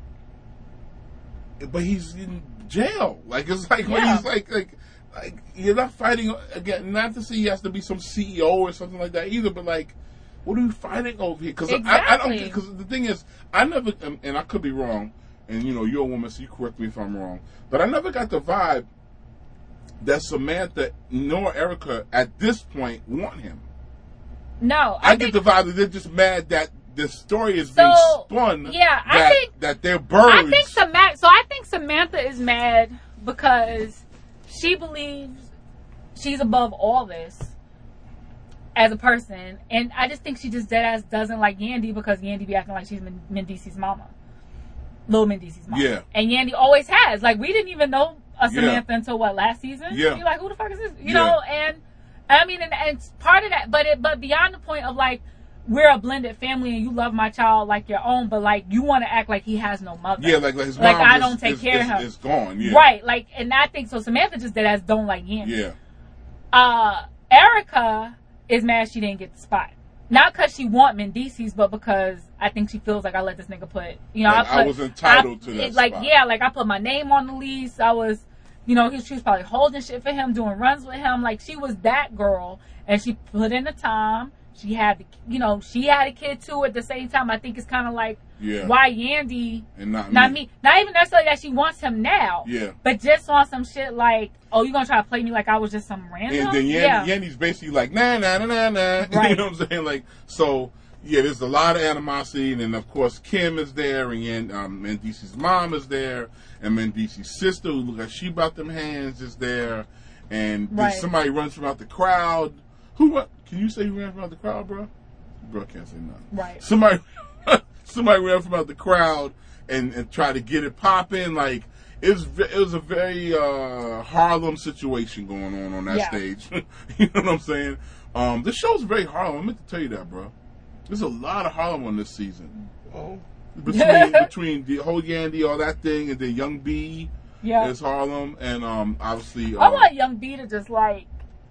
but he's in jail. Like it's like when Yeah. he's like like like you're not fighting again. Not to say he has to be some C E O or something like that either, but like, what are we fighting over here? Because I, I don't. Exactly. Because the thing is, I never, and, and I could be wrong. And you know, you're a woman, so you correct me if I'm wrong. But I never got the vibe that Samantha nor Erica at this point want him. No, I, I, get think, the vibe that they're just mad that the story is So, being spun. yeah, I that, think- that they're birds. I think Samantha. So I think Samantha is mad because she believes she's above all this as a person, and I just think she just dead ass doesn't like Yandy because Yandy be acting like she's Min- Mendici's mama, Lil Mendici's mama. Yeah. And Yandy always has. Like we didn't even know a Yeah. Samantha until what, last season? Yeah. You're like, who the fuck is this? You Yeah. know, and I mean, and, and it's part of that, but it, but beyond the point of like, we're a blended family and you love my child like your own, but like you want to act like he has no mother. Yeah, like, like his Like, mom I is, don't take is, care is, of him. is gone. Yeah. Right, like, and I think so. Samantha just dead ass don't like Yandy. Yeah. Uh, Erica is mad she didn't get the spot. not because she want Mendices, but because I think she feels like I let this nigga put, you know, Like, I, put, I was entitled I, to that it, Like, spot. yeah, like I put my name on the lease. I was, you know, he, she was probably holding shit for him, doing runs with him. Like, she was that girl, and she put in the time. She had, the, you know, she had a kid too at the same time. I think it's kind of like, Yeah. why Yandy, And not, not me. me. Not even necessarily that she wants him now. Yeah. But just on some shit like, oh, you gonna try to play me like I was just some random? And then Yandy, yeah. Yandy's basically like, nah, nah, nah, nah, nah. Right. You know what I'm saying? Like, so, yeah, there's a lot of animosity. And then, of course, Kim is there. And Yan, um, Mendice's mom is there. And Mendice's sister, who look like she about them hands, is there. And then Right. somebody runs from out the crowd. Who, run- can you say who ran from out the crowd, bro? Bro, can't say nothing. Right. Somebody, somebody ran from out the crowd and, and tried to get it popping. Like, it was, ve- it was a very uh, Harlem situation going on on that Yeah. stage. You know what I'm saying? Um, the show's very Harlem. I meant to tell you that, bro. There's a lot of Harlem on this season. Oh. Between between the whole Yandy, all that thing, and then Young B Yeah. is Harlem, and um, obviously I uh, want Young B to just like.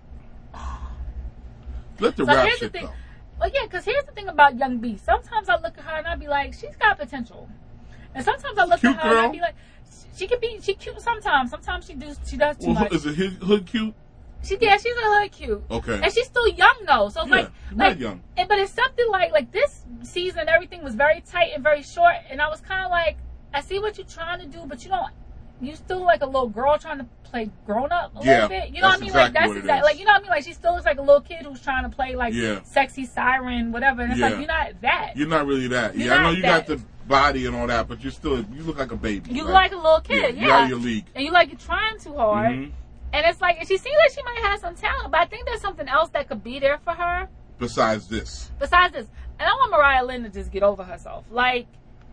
let the So rap here's the shit thing. go. Well, yeah, because here's the thing about Young B. Sometimes I look at her and I be like, she's got potential, and sometimes I look Cute at her and I girl. be like, she can be, she cute sometimes. Sometimes she do, she does too Well, much. is it hood, hood cute? She, yeah, she's a hood cute. Okay. And she's still young though, so Yeah, like, not like, young. And, but it's something like, like this season, everything was very tight and very short, and I was kind of like, I see what you're trying to do, but you don't. You still like a little girl trying to play grown up a Yeah, little bit. You know what I that's mean? exactly like that's what it exactly is. like you know what I mean? Like she still looks like a little kid who's trying to play like Yeah. sexy siren, whatever. And it's Yeah. like you're not that. You're not really that. You're yeah, I know not you that. got the body and all that, but you're still you look like a baby. You look like a little kid, You're yeah. out of your league. And you like you're trying too hard. Mhm. And it's like and she seems like she might have some talent, but I think there's something else that could be there for her Besides this, besides this. And I want Mariah Lynn to just get over herself. Like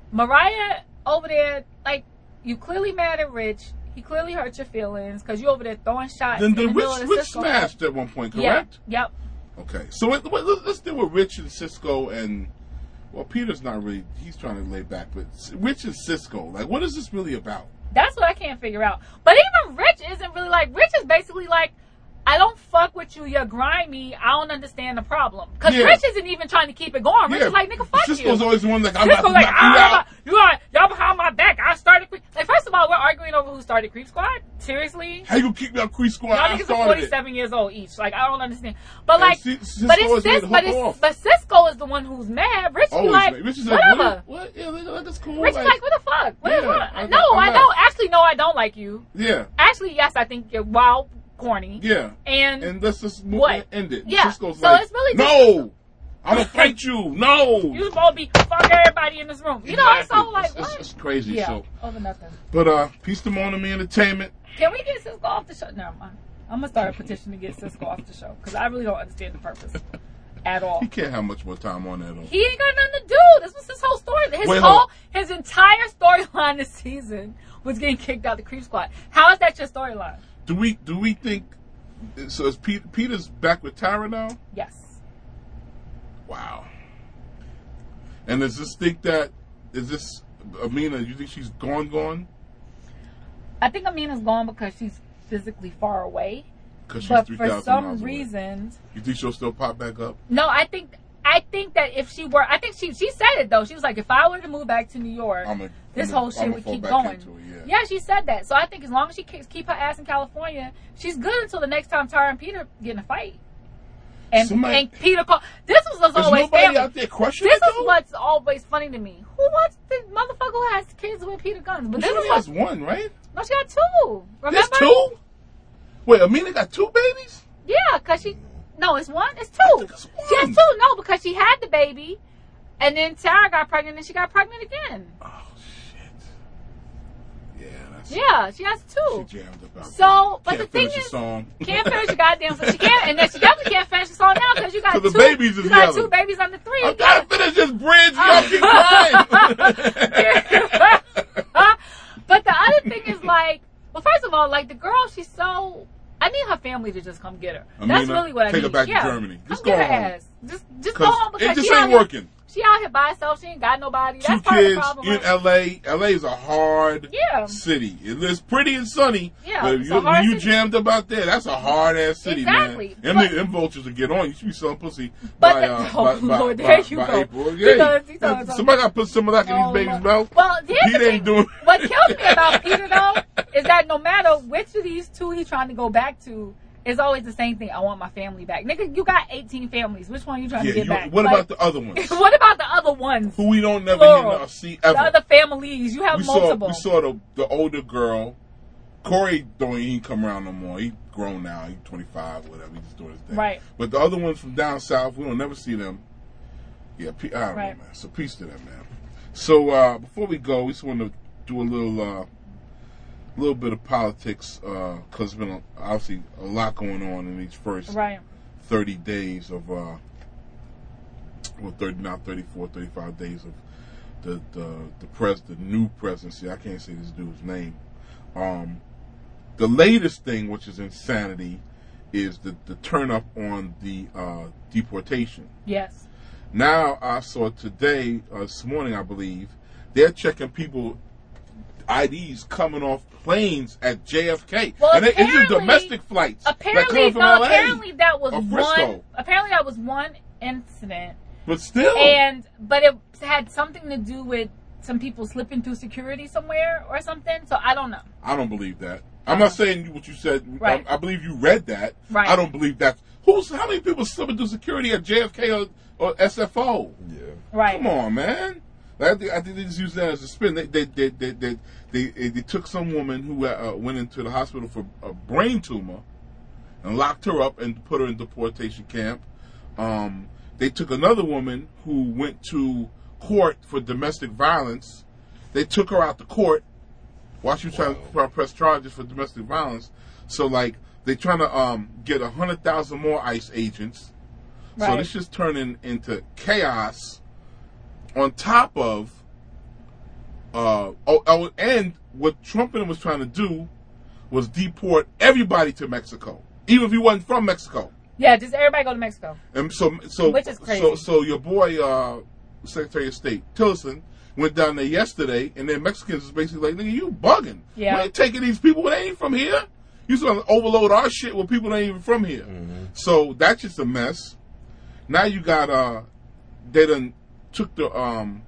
Mariah over there, like you clearly mad at Rich. He clearly hurt your feelings because you over there throwing shots. then in the the Rich, middle of the Rich Cisco smashed at one point, Yeah. correct? Yep. Okay, so wait, wait, let's let's deal with Rich and Cisco and well, Peter's not really. He's trying to lay back, but Rich and Cisco, like, what is this really about? That's what I can't figure out. But even Rich isn't really like Rich is basically like, I don't fuck with you. You're grimy. I don't understand the problem. Because Yeah. Rich isn't even trying to keep it going. Rich is like, nigga, fuck Cisco's you. always the one like I'm Cisco's about to like, knock you ah, out. you are y'all behind my back. I started. Creep. Like, first of all, we're arguing over who started Creep Squad. Seriously. How you gonna keep me up Creep Squad? Y'all I niggas are started it. forty-seven years old each. Like, I don't understand. But And like, Ci- Cisco but is it's ready Cis, to but hook it's off. but Cisco is the one who's mad. Rich is Always, like, man. Rich is like, whatever. what? what? Yeah, like, that's cool. Rich is like, what the fuck? What, Yeah, what? I'm no, not- I'm I not. don't. Actually, no, I don't like you. yeah, Actually, yes, I think you're wild, corny. yeah. And, And let's just move What? end it. Yeah, Cisco's so like, it's really no, I'm gonna fight you. No. you supposed to be fuck everybody in this room. You know, Exactly. so like, it's, what? it's, it's crazy. yeah, So, over nothing. but uh, peace to Monami Entertainment. Can we get Cisco off the show? Never mind. I'm gonna start a petition to get Cisco off the show because I really don't understand the purpose at all. He can't have much more time on that. Though. He ain't got nothing to do. This was his whole story. His Wait, whole, hold his entire storyline this season was getting kicked out of the Creep Squad. How is that your storyline? Do we do we think? So is Pete, Peter's back with Tara now? Yes. Wow. And does this think that is this Amina? You think she's gone? Gone? I think Amina's gone because she's physically far away. Because she's But three for thousand some miles away. reasons, You think she'll still pop back up? no, I think I think that if she were, I think she she said it though. She was like, if I were to move back to New York, I'm a, this I'm a- whole shit I'ma would fall keep back going. into it, yeah. Yeah, she said that. So I think as long as she keeps keep her ass in California, she's good until the next time Tara and Peter get in a fight. And, Somebody- and Peter called. This was was There's always nobody family. out there crushing This it, is though? what's always funny to me. Who wants the motherfucker who has kids with Peter Guns? But She this is only what, has one, right? no, she got two. Remember? There's two? Wait, Amina got two babies? Yeah, because she. No, it's one. It's I two. think it's She has one. two. No, because she had the baby, and then Tara got pregnant, and she got pregnant again. Oh, shit. Yeah, that's... Yeah, she has two. She jammed about So, but Can't the thing finish the is, song. can't finish the goddamn song. She can't, and then she definitely can't finish the song now because you got 'Cause two. the babies is you got yelling. two babies under three. I gotta finish this bridge. Y'all keep crying. But the other thing is like, well, first of all, like the girl, she's so. I need her family to just come get her. That's Amina, really what I take need. her back to yeah. Germany. Just come go get her home. ass. Just, just go home Because because it just she out ain't here- working. She out here by herself. She ain't got nobody. Two That's part kids of the problem. in right? L A. L A is a hard Yeah. city. It's pretty and sunny. Yeah, But if it's you, a hard when you city. jammed up out there, that's a hard ass city, Exactly. man. Them, But- niggas- them vultures will get on. You should be selling pussy But by, the- uh, oh, by, by, Lord, by, there you by go. April. He Yeah. does, he does. Somebody got to put some of that in Oh, these babies' Lord. mouth. Well, here's Pete the ain't thing. doing. What kills me about Peter though is that no matter which of these two he's trying to go back to, it's always the same thing. I want my family back. Nigga, you got eighteen families. Which one are you trying Yeah, to get you, back? what Like, about the other ones? what about the other ones? Who we don't never Plural. hear or see ever? The other families. You have we saw multiple. we saw the the older girl. Corey don't he ain't come around no more. He grown now. He's twenty-five or whatever. He's just doing his thing. Right. But the other ones from down south, we don't never see them. Yeah, pe- I don't Right. know, man. So peace to them, man. So uh, before we go, we just want to do a little uh, little bit of politics because there's been a, obviously a lot going on in these first Right. thirty days of uh, well, thirty now thirty-four, thirty-five days of the the the pres the new presidency. I can't say this dude's name. Um, the latest thing, which is insanity, is the the turn up on the uh, deportation. Yes. Now I saw today, uh, this morning, I believe, they're checking people I Ds coming off planes at J F K, Well, and they, these are apparently- domestic flights. that Apparently, come from no. L A. Apparently that was or Frisco. one. Apparently that was one incident, But still, and but it had something to do with some people slipping through security somewhere or something. So I don't know. I don't believe that. I'm not saying what you said. Right. I, I believe you read that. Right. I don't believe that. Who's how many people slipping through security at J F K or, or S F O? Yeah. Right. Come on, man. I think, I think they just use that as a spin. They they they they they, they, they took some woman who uh, went into the hospital for a brain tumor and locked her up and put her in deportation camp. Um, they took another woman who went to court for domestic violence. They took her out to court while she was trying to press charges for domestic violence. So, like, they're trying to um, get a hundred thousand more ICE agents. So Right. this is turning into chaos. On top of, uh, oh, oh, and what Trump and him was trying to do was deport everybody to Mexico, even if you wasn't from Mexico. Yeah, just everybody go to Mexico. And so, so, Which is crazy. so, so your boy, uh, Secretary of State Tillerson, went down there yesterday, and then Mexicans is basically like, "Nigga, you bugging? Yeah. We ain't taking these people that ain't from here. You gonna overload our shit with people that ain't even from here." Mm-hmm. So that's just a mess. Now you got uh, they done took the um,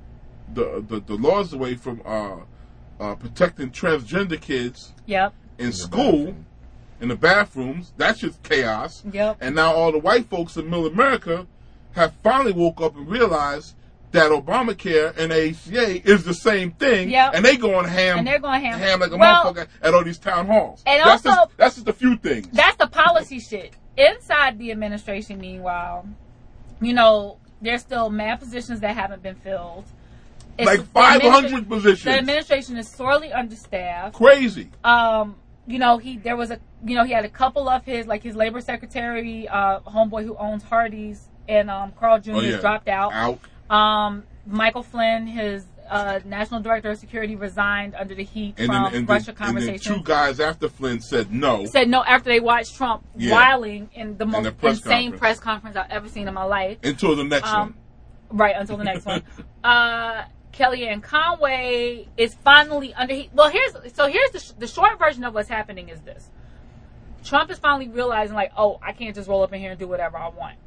the the, the laws away from uh, uh, protecting transgender kids Yep. in school, bathroom. in the bathrooms. That's just chaos. Yep. And now all the white folks in middle America have finally woke up and realized that Obamacare and A C A is the same thing. Yep. And they going ham. And they're going ham. like a Well, motherfucker at all these town halls. and that's also- just, that's just a few things. That's the policy shit. Inside the administration, meanwhile, you know, there's still mad positions that haven't been filled. It's- like the five administra- hundred positions. The administration is sorely understaffed. Crazy. Um, you know, he there was a you know he had a couple of his like his labor secretary, uh, homeboy who owns Hardee's, and um, Carl Junior Oh, yeah. dropped out. Out. Um, Michael Flynn, his uh, national director of security, resigned under the heat And from then, and, Russia then, and then conversation. two guys after Flynn said no. Said no after they watched Trump Yeah. wiling in the most the press insane conference. press conference I've ever seen in my life. Until the next Um, one. Right, until the next one. Uh, Kellyanne Conway is finally under heat. Well, here's so here's the, sh- the short version of what's happening is this. Trump is finally realizing, like, oh, I can't just roll up in here and do whatever I want.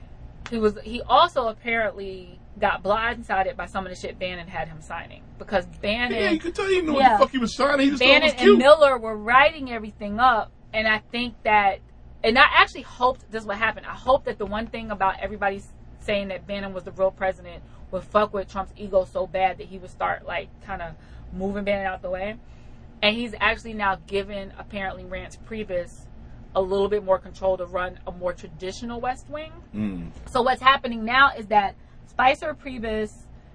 He was. He also apparently got blindsided by some of the shit Bannon had him signing because Bannon, Yeah, you could tell you know Yeah. what the fuck he was signing. He just thought it Bannon was and cute. Miller were writing everything up, and I think that, and I actually hoped this would happen. I hope that the one thing about everybody saying that Bannon was the real president would fuck with Trump's ego so bad that he would start like kind of moving Bannon out the way, and he's actually now given apparently Rance Priebus a little bit more control to run a more traditional West Wing. Mm. So what's happening now is that Spicer Priebus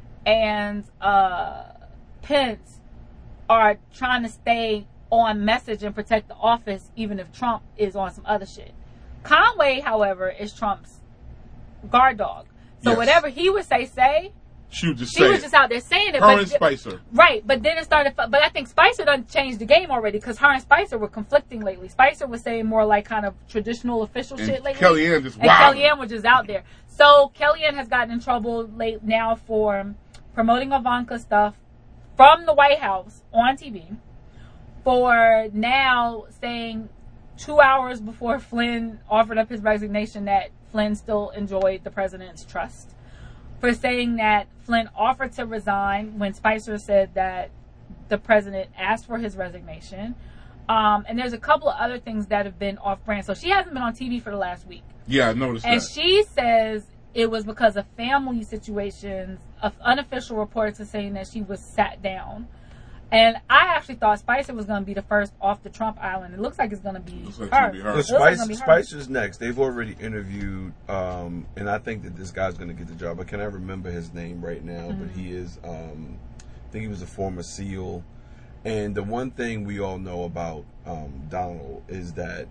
and uh, Pence are trying to stay on message and protect the office even if Trump is on some other shit. Conway, however, is Trump's guard dog. So Yes. whatever he would say, say, She was just She saying. was just out there saying it. Her but and Spicer. Right, but then it started. But I think Spicer done changed the game already because her and Spicer were conflicting lately. Spicer was saying more like kind of traditional official And shit lately. Kellyanne just and wild. Kellyanne was just out there. So Kellyanne has gotten in trouble late now for promoting Ivanka stuff from the White House on T V. For now saying two hours before Flynn offered up his resignation that Flynn still enjoyed the president's trust. For saying that Flynn offered to resign when Spicer said that the president asked for his resignation. Um, and there's a couple of other things that have been off brand. So she hasn't been on T V for the last week. Yeah, I noticed And that. she says it was because of family situations. Of unofficial reports are saying that she was sat down. And I actually thought Spicer was going to be the first off the Trump island. It looks like it's going to be Looks like her. it's gonna be her. But It looks like it's Spice, gonna be her. Spicer's next. They've already interviewed, um, and I think that this guy's going to get the job. I cannot remember his name right now, Mm-hmm. but he is, um, I think he was a former SEAL. And the one thing we all know about um, Donald is that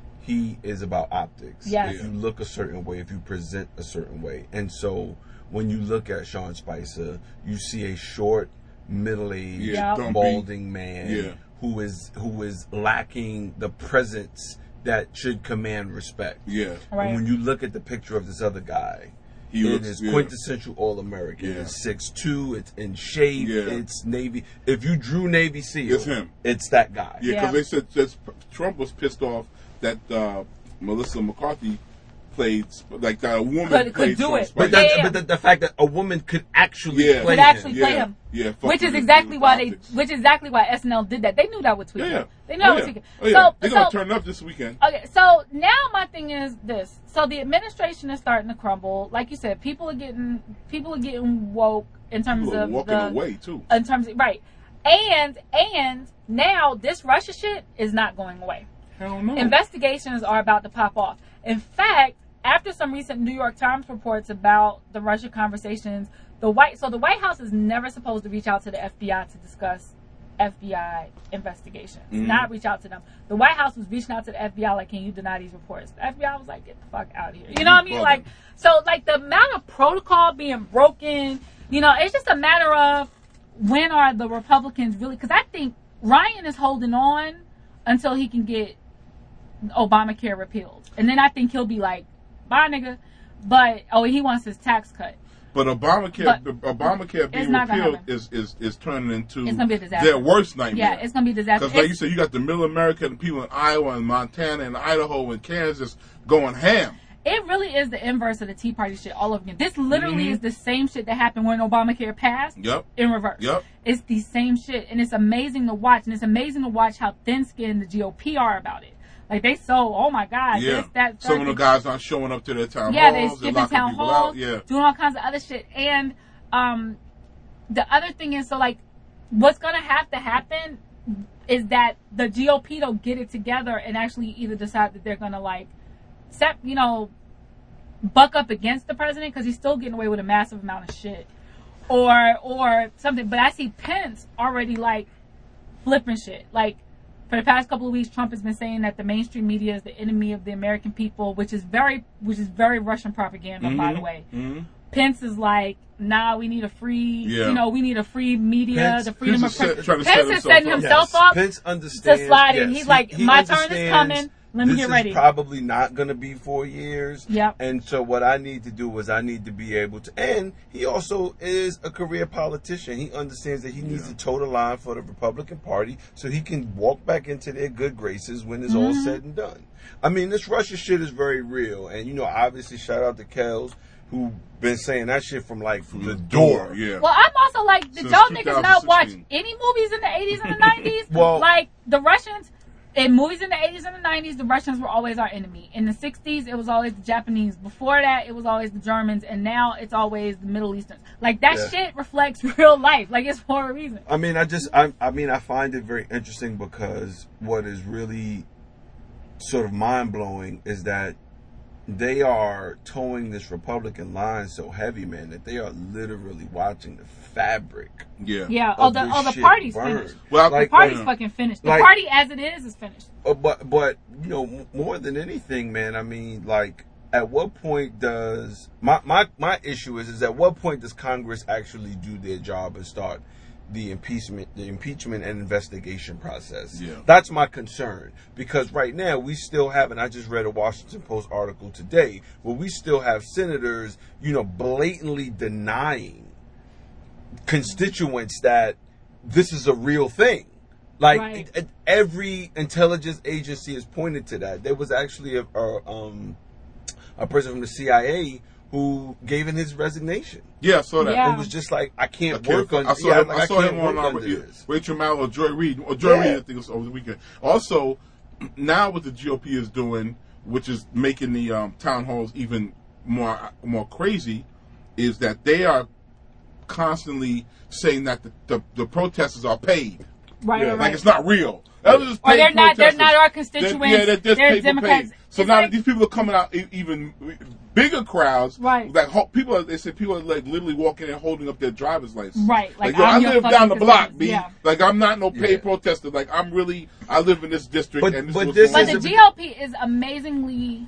he is about optics. Yes. If you look a certain way, if you present a certain way. And so when you look at Sean Spicer, you see a short, middle-aged, Yeah, Yep. balding man Yeah. who is who is lacking the presence that should command respect. Yeah. Right. And when you look at the picture of this other guy, He it looks- is yeah. quintessential All-American. Yeah. It's six two, it's in shape, Yeah. it's Navy. If you drew Navy SEAL, It's him. It's that guy. Yeah, because Yeah. they said that Trump was pissed off that uh, Melissa McCarthy played, like that a woman Could- could played do Sean it. Spicer. But, that, Yeah. but the, the fact that a woman could actually Yeah. play Could actually him. play yeah. him. Yeah, fuck Which with is his- exactly his why they, optics. which is exactly why S N L did that. They knew that was tweaking. Yeah, yeah. They knew that oh, was yeah. tweaking. Oh, yeah. So, They're gonna so turn up this weekend. okay, so now my thing is this. So the administration is starting to crumble. Like you said, people are getting people are getting woke in terms People are of walking the, away too. in terms of right. And and now this Russia shit is not going away. Hell no. Investigations are about to pop off. In fact, after some recent New York Times reports about the Russia conversations, the White so the White House is never supposed to reach out to the F B I to discuss F B I investigations. Mhm. Not reach out to them. The White House was reaching out to the F B I like, can you deny these reports? The F B I was like, get the fuck out of here. You know what I mean? Bugging. Like, so like the amount of protocol being broken, you know, it's just a matter of when are the Republicans really, because I think Ryan is holding on until he can get Obamacare repealed. And then I think he'll be like, bye nigga. But, oh, he wants his tax cut. But Obamacare, But Obamacare being not gonna repealed happen. is, is, is turning into It's gonna be a disaster. their worst nightmare. Yeah, it's going to be a disaster. Because, like you It's- said, you got the middle America and people in Iowa and Montana and Idaho and Kansas going ham. It really is the inverse of the Tea Party shit all over again. This literally Mhm. is the same shit that happened when Obamacare passed Yep. in reverse. Yep. It's the same shit. And it's amazing to watch. And it's amazing to watch how thin-skinned the G O P are about it. Like, they so, oh my God, Yeah. this, that, Some of the third. guys not showing up to their town Yeah, they halls. skipping locking town people halls, out. Yeah. doing all kinds of other shit. And um, the other thing is, so like, what's gonna have to happen is that the G O P don't get it together and actually either decide that they're gonna like, set, you know, buck up against the president because he's still getting away with a massive amount of shit, or or something. But I see Pence already like flipping shit. Like, for the past couple of weeks, Trump has been saying that the mainstream media is the enemy of the American people, which is very, which is very Russian propaganda, by the way. Mm-hmm. Pence is like, nah, we need a free, Yeah. you know, we need a free media, Pence- the freedom Pence of is press. set- trying to Pence set is setting himself himself up Pence understands. to slide in. yes, He's like, he- he my turn is understands coming. Let me this get ready. is probably not going to be four years. Yep. And so what I need to do is I need to be able to, and he also is a career politician. He understands that he needs to toe the line for the Republican Party so he can walk back into their good graces when it's all said and done. I mean, this Russia shit is very real. And, you know, obviously shout out to Kels, who been saying that shit from like from the door. Yeah. Well, I'm also like, did Since y'all niggas not watch twenty sixteen. any movies in the eighties and the nineties? Well- like, the Russians, in movies in the eighties and the nineties, the Russians were always our enemy. In the sixties, it was always the Japanese. Before that, it was always the Germans. And now it's always the Middle Easterns. Like, that Yeah. shit reflects real life. Like, it's for a reason. I mean, I just, I, I mean, I find it very interesting because what is really sort of mind blowing is that they are towing this Republican line so heavy, man, that they are literally watching the fabric. Yeah. Yeah. Oh, of the, this oh, the shit party's burn. finished. Well, The Like, party's uh, fucking finished. The like- party as it is is finished. Uh, but, but you know, m- more than anything, man, I mean, like, at what point does my, my my issue is is at what point does Congress actually do their job and start the impeachment the impeachment and investigation process? Yeah. That's my concern, because right now we still have, and I just read a Washington Post article today where we still have senators, you know, blatantly denying constituents that this is a real thing. Like Right. it, it- every intelligence agency has pointed to that. There was actually a, a um a person from the C I A who gave in his resignation. Yeah, I saw that. Yeah. It was just like, I can't I, work can't, on. I saw yeah, him, like, I saw can't him on work uh, under Ra- this. Rachel Maddow or Joy Reid. Or Joy Yeah. Reid, I think it was over the weekend. Also, now what the G O P is doing, which is making the um, town halls even more more crazy, is that they are constantly saying that the, the, the protesters are paid. Right, Yeah, right. Like it's not real. That was just Or paid they're not- they're protesters. not our They're- constituents. yeah, they're just They're paper Democrats. paid. So It's now like- these people are coming out e- even bigger crowds. Right. Like ho- people, are, they say people are like literally walking and holding up their driver's license. Right, like, yo, I I'm your live down the fucking block, constituent. B. Yeah. Like I'm not no paid Yeah. protester. Like I'm really, I live in this district, But- and this but is what's this going But on. the G O P is amazingly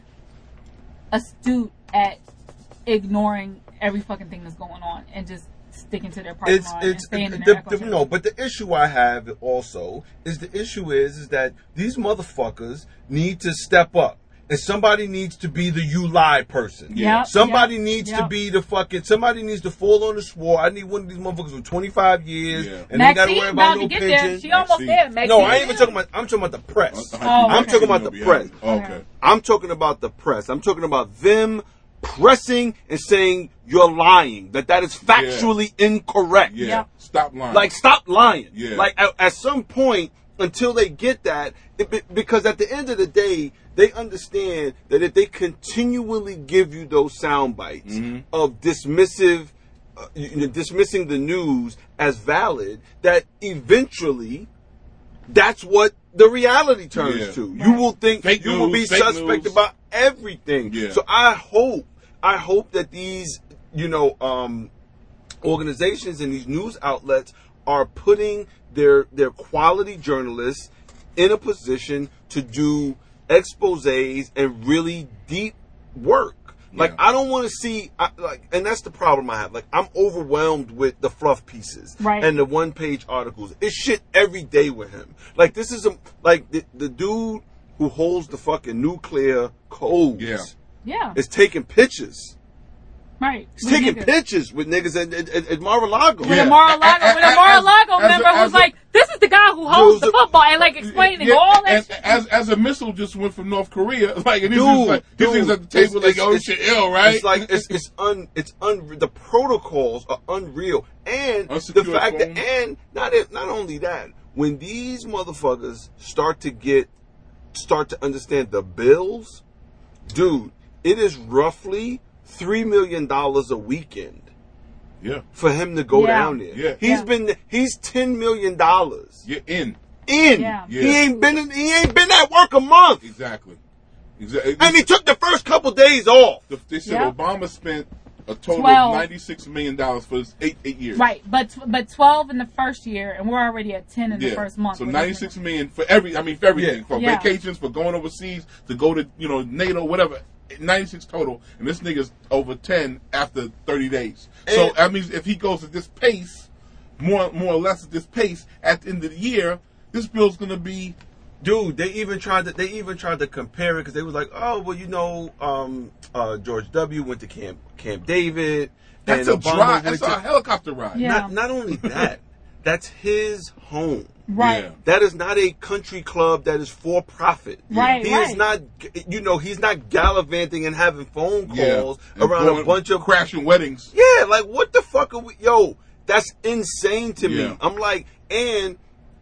astute at ignoring every fucking thing that's going on and just sticking to their party It's line and it's staying in the, their the, echo the, chamber. no, but the issue I have also is the issue is is that these motherfuckers need to step up. And somebody needs to be the you lie person. Yep, Somebody yep, needs to yep. be the fucking. Somebody needs to fall on the sword. I need one of these motherfuckers with twenty-five years, Yeah. and they got to Maxine worry about about to no get there. pension. She almost Maxine. there. Maxine. No, I ain't even talking about. I'm talking about the press. Oh, I'm okay. talking about the press. Okay. I'm talking about the press. I'm talking about them pressing and saying you're lying. That that is factually incorrect. Yeah. Yep. Stop lying. Like, stop lying. Yeah. Like, at, at some point, until they get that, it, be- because at the end of the day, they understand that if they continually give you those sound bites Mm-hmm. of dismissive, uh, you know, dismissing the news as valid, that eventually, that's what the reality turns Yeah. to. You will think Fake you will be news, fake suspect news. about everything. Yeah. So I hope, I hope that these, you know, um, organizations and these news outlets are putting their their quality journalists in a position to do exposés and really deep work. Like, Yeah. I don't want to see, I, like, and that's the problem I have. Like, I'm overwhelmed with the fluff pieces Right. and the one page articles. It's shit every day with him. Like, this is a like the, the dude who holds the fucking nuclear codes Yeah. Yeah. is taking pictures. Right. He's With taking niggas. pictures with niggas at, at, at, at Mar-a-Lago. With Yeah. a Mar-a-Lago, A- with a- a Mar-a-Lago as- as a- member as who's a- like, this is the guy who holds the Dude, football, and like explaining Yeah, all that and, shit. as as a missile just went from North Korea, like and he's Dude, just like these dude, niggas at the table it's- like, oh, it's- shit, ill, right? It's like it's it's un it's un the protocols are unreal, and the Unsecured fact phone. that and not it, not only that, when these motherfuckers start to get start to understand the bills, dude, it is roughly three million dollars a weekend yeah, for him to go Yeah. down there. Yeah. He's Yeah. been he's ten million dollars you're in in. Yeah. Yeah. He ain't been in, he ain't been at work a month, exactly, exactly. and he took the first couple days off. They said Yeah. Obama spent a total Twelve. of ninety-six million dollars for his eight eight years. Right, but but twelve in the first year, and we're already at ten in the Yeah. first month. So with ninety-six this nigga. million for every. I mean, for everything, Yeah. for Yeah. vacations, for going overseas, to go to you know NATO, whatever. ninety-six total, and this nigga's over ten after thirty days. So And- that means if he goes at this pace, more more or less at this pace, at the end of the year, this bill's gonna be. Dude, they even tried to they even tried to compare it because they was like, oh well, you know, um, uh, George W. went to Camp Camp David. That's and a Obama drive. went That's a to- helicopter ride. Yeah. Not not only that, that's his home. Right. Yeah. That is not a country club that is for profit. Right, He is right. not, you know, he's not gallivanting and having phone Yeah. calls And around going- a bunch of crashing weddings. Yeah, like what the fuck are we? Yo, that's insane to Yeah. me. I'm like, and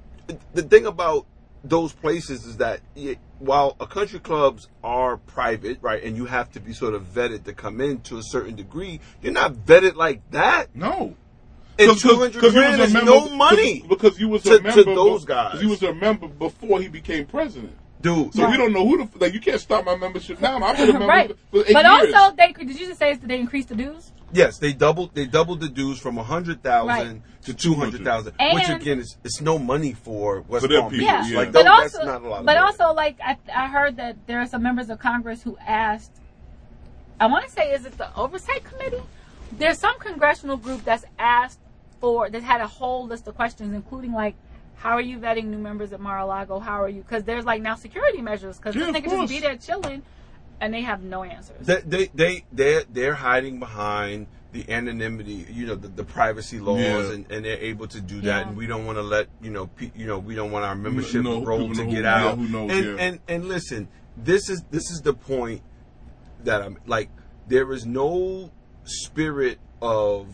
the thing about those places is that yeah, while a country clubs are private, right, and you have to be sort of vetted to come in to a certain degree, you're not vetted like that. No. And 'Cause- two hundred 'cause you grand was is a no member- money Because, because you was to- a to member. those be- guys. You was a member before he became president. dude. So we don't know who the like. You can't stop my membership now. I've been a member right. for eight But years. also, they did you just say that they increased the dues? Yes, they doubled. They doubled the dues from a hundred thousand to two hundred thousand, which And- again is it's no money for West For them Palm Beach. people, Yeah, yeah. Like but those- that's also, not a lot of but money. also, like I, I heard that there are some members of Congress who asked I want to say, is it the Oversight Committee? There's some congressional group that's asked for, that had a whole list of questions, including like, how are you vetting new members at Mar-a-Lago? How are you? Because there's like now security measures. Because Yeah, this of nigga just course. be there chilling, and they have no answers. They they they they're, they're hiding behind the anonymity, you know, the, the privacy laws, Yeah. and, and they're able to do that. Yeah. And we don't want to let you know, pe- you know, we don't want our membership No, roll people to know get who- out. yeah, who knows, and, yeah. and and listen, this is this is the point that I'm like. There is no spirit of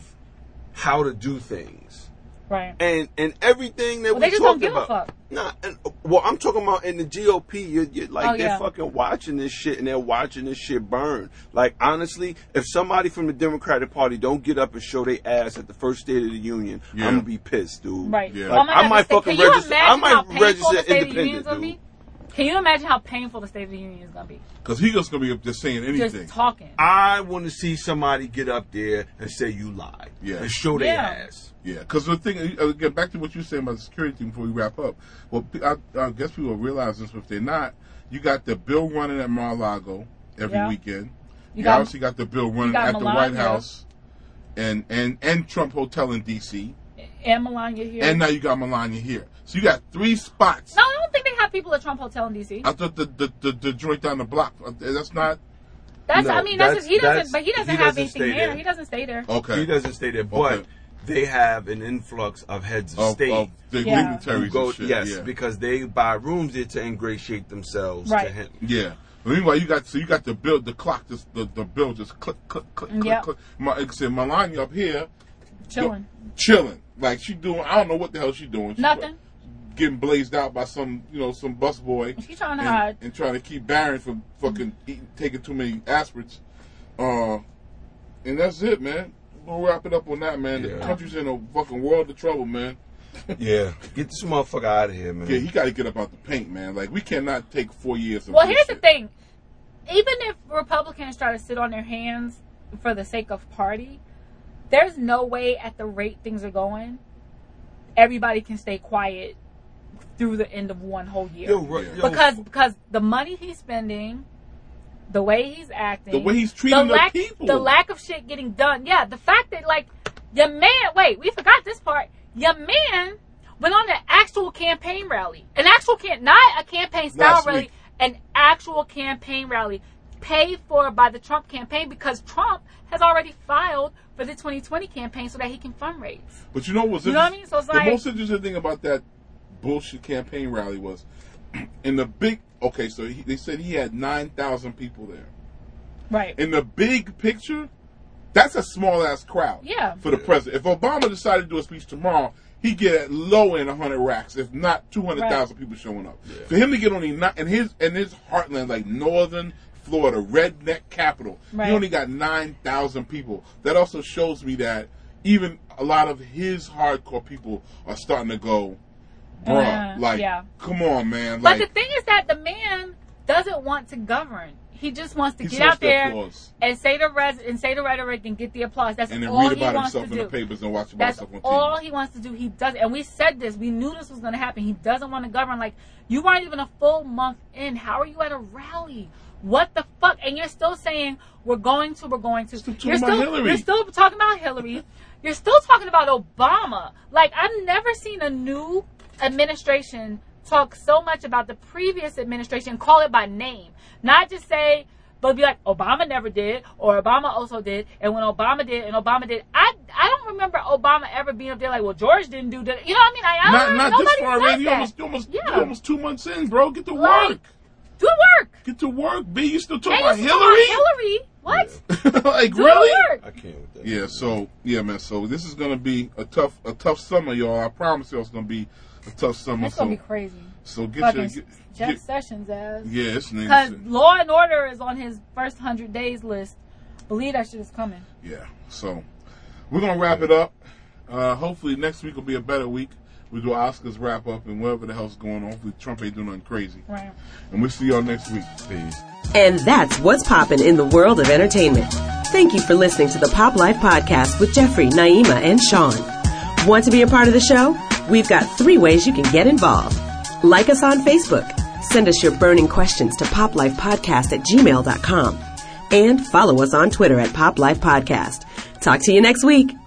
how to do things. Right. And and everything that Well, we they just talked don't give a about. fuck. Nah, and, well, I'm talking about in the G O P. You're, you're like Oh, they're yeah. fucking watching this shit, and they're watching this shit burn. Like honestly, if somebody from the Democratic Party don't get up and show their ass at the first State of the Union, Yeah. I'm gonna be pissed, dude. Right. Yeah. Oh Like, my I God, might the fucking state- can you register. I imagine might how painful register the State of the Union independent, is gonna dude. be? Can you imagine how painful the State of the Union is gonna be? Because he just going to be up there saying anything. Just talking. I want to see somebody get up there and say you lied, Yeah. and show their Yeah. ass. Yeah, because the thing, uh, again, back to what you were saying about the security team before we wrap up. Well, pe- I, I guess people realize this, but if they're not, you got the bill running at Mar-a-Lago every Yeah. weekend. You, You got- obviously got the bill running got at the Melania. White House and, and, and Trump Hotel in D C And Melania here. And now you got Melania here. So you got three spots. no, I don't think they have people at Trump Hotel in D C. I thought the, the, the, the joint down the block, uh, that's not, That's, No, I mean, that's, that's- just, he doesn't, that's- but he doesn't he have doesn't anything stay there. there. He doesn't stay there. okay. He doesn't stay there, but Okay. they have an influx of heads of, Of, state. of the Yeah. dignitaries who go, and shit. yes, yeah. because they buy rooms there to ingratiate themselves Right. to him. Yeah. But meanwhile, you got so you got the bill, the clock, just the the bill just click, click, click, click, Yep. click. My, like I said, Melania up here, Chilling. chilling, like she doing. I don't know what the hell she doing. She Nothing. Getting blazed out by some, you know, some busboy. She's trying to and, hide. and trying to keep Barron from fucking eating, taking too many aspirins. Uh, and that's it, man. We'll wrap it up on that, man. The Yeah. country's in a fucking world of trouble, man. Yeah, get this motherfucker out of here, man. Yeah, he got to get up out the paint, man. Like we cannot take four years. Of Well, this here's the shit. thing. Even if Republicans try to sit on their hands for the sake of party, there's no way at the rate things are going, everybody can stay quiet through the end of one whole year. Yo, ro- Yeah. yo, because because the money he's spending, the way he's acting, The way he's treating the lack, people. the lack of shit getting done. Yeah, the fact that like your man. Wait, we forgot this part. Your man went on an actual campaign rally, an actual can not a campaign style Last rally, week. an actual campaign rally paid for by the Trump campaign because Trump has already filed for the twenty twenty campaign so that he can fundraise. But you know what's You know what I mean? So it's the like- most interesting thing about that bullshit campaign rally was in the big. Okay, so he, they said he had nine thousand people there. Right. In the big picture, that's a small ass crowd. Yeah. For the president, if Obama decided to do a speech tomorrow, he'd get at low end a hundred racks, if not two hundred thousand people showing up. For him to get only nine, and his and his heartland like northern Florida, redneck capital, Right. he only got nine thousand people. That also shows me that even a lot of his hardcore people are starting to go, bruh, Uh, like, yeah. come on, man. But Like, the thing is that the man doesn't want to govern. He just wants to He get just wants out the there applause. and say the res- and say the rhetoric and get the applause. That's and then all read he about wants himself to in do. the papers and watch about That's himself on T V. all he wants to do. He does, and we said this. We knew this was going to happen. He doesn't want to govern. Like, you weren't even a full month in. How are you at a rally? What the fuck? And you're still saying we're going to, we're going to. Still talking You're about still, Hillary. you're still talking about Hillary. You're still talking about Obama. Like, I've never seen a new administration talk so much about the previous administration, call it by name, not just say. But be like, Obama never did, or Obama also did, and when Obama did, and Obama did, I I don't remember Obama ever being up there like, well, George didn't do that. You know what I mean? I, I Not, don't, not nobody this far says in. You that. almost, you almost, Yeah. you almost two months in, bro. Get to Like, work. Do work. Get to work, B. You still And talking you about still talking Hillary? Hillary? What? Like, Do really? work. I can't with that. Yeah, so, yeah, man. So, this is going to be a tough a tough summer, y'all. I promise y'all it's going to be a tough summer. It's so, gonna be crazy. so get Fucking your... Get, Jeff get, Sessions ass. yeah, this Because nigga... Law and Order is on his first hundred days list. Believe that shit is coming. Yeah, so we're going to wrap it up. Uh, hopefully next week will be a better week. We do Oscars wrap up and whatever the hell's going on. Hopefully Trump ain't doing nothing crazy. Right. And we'll see y'all next week. Peace. And that's what's poppin' in the world of entertainment. Thank you for listening to the Pop Life Podcast with Jeffrey, Naima, and Sean. Want to be a part of the show? We've got three ways you can get involved. Like us on Facebook. Send us your burning questions to poplifepodcast at gmail dot com. And follow us on Twitter at Pop Life Podcast. Talk to you next week.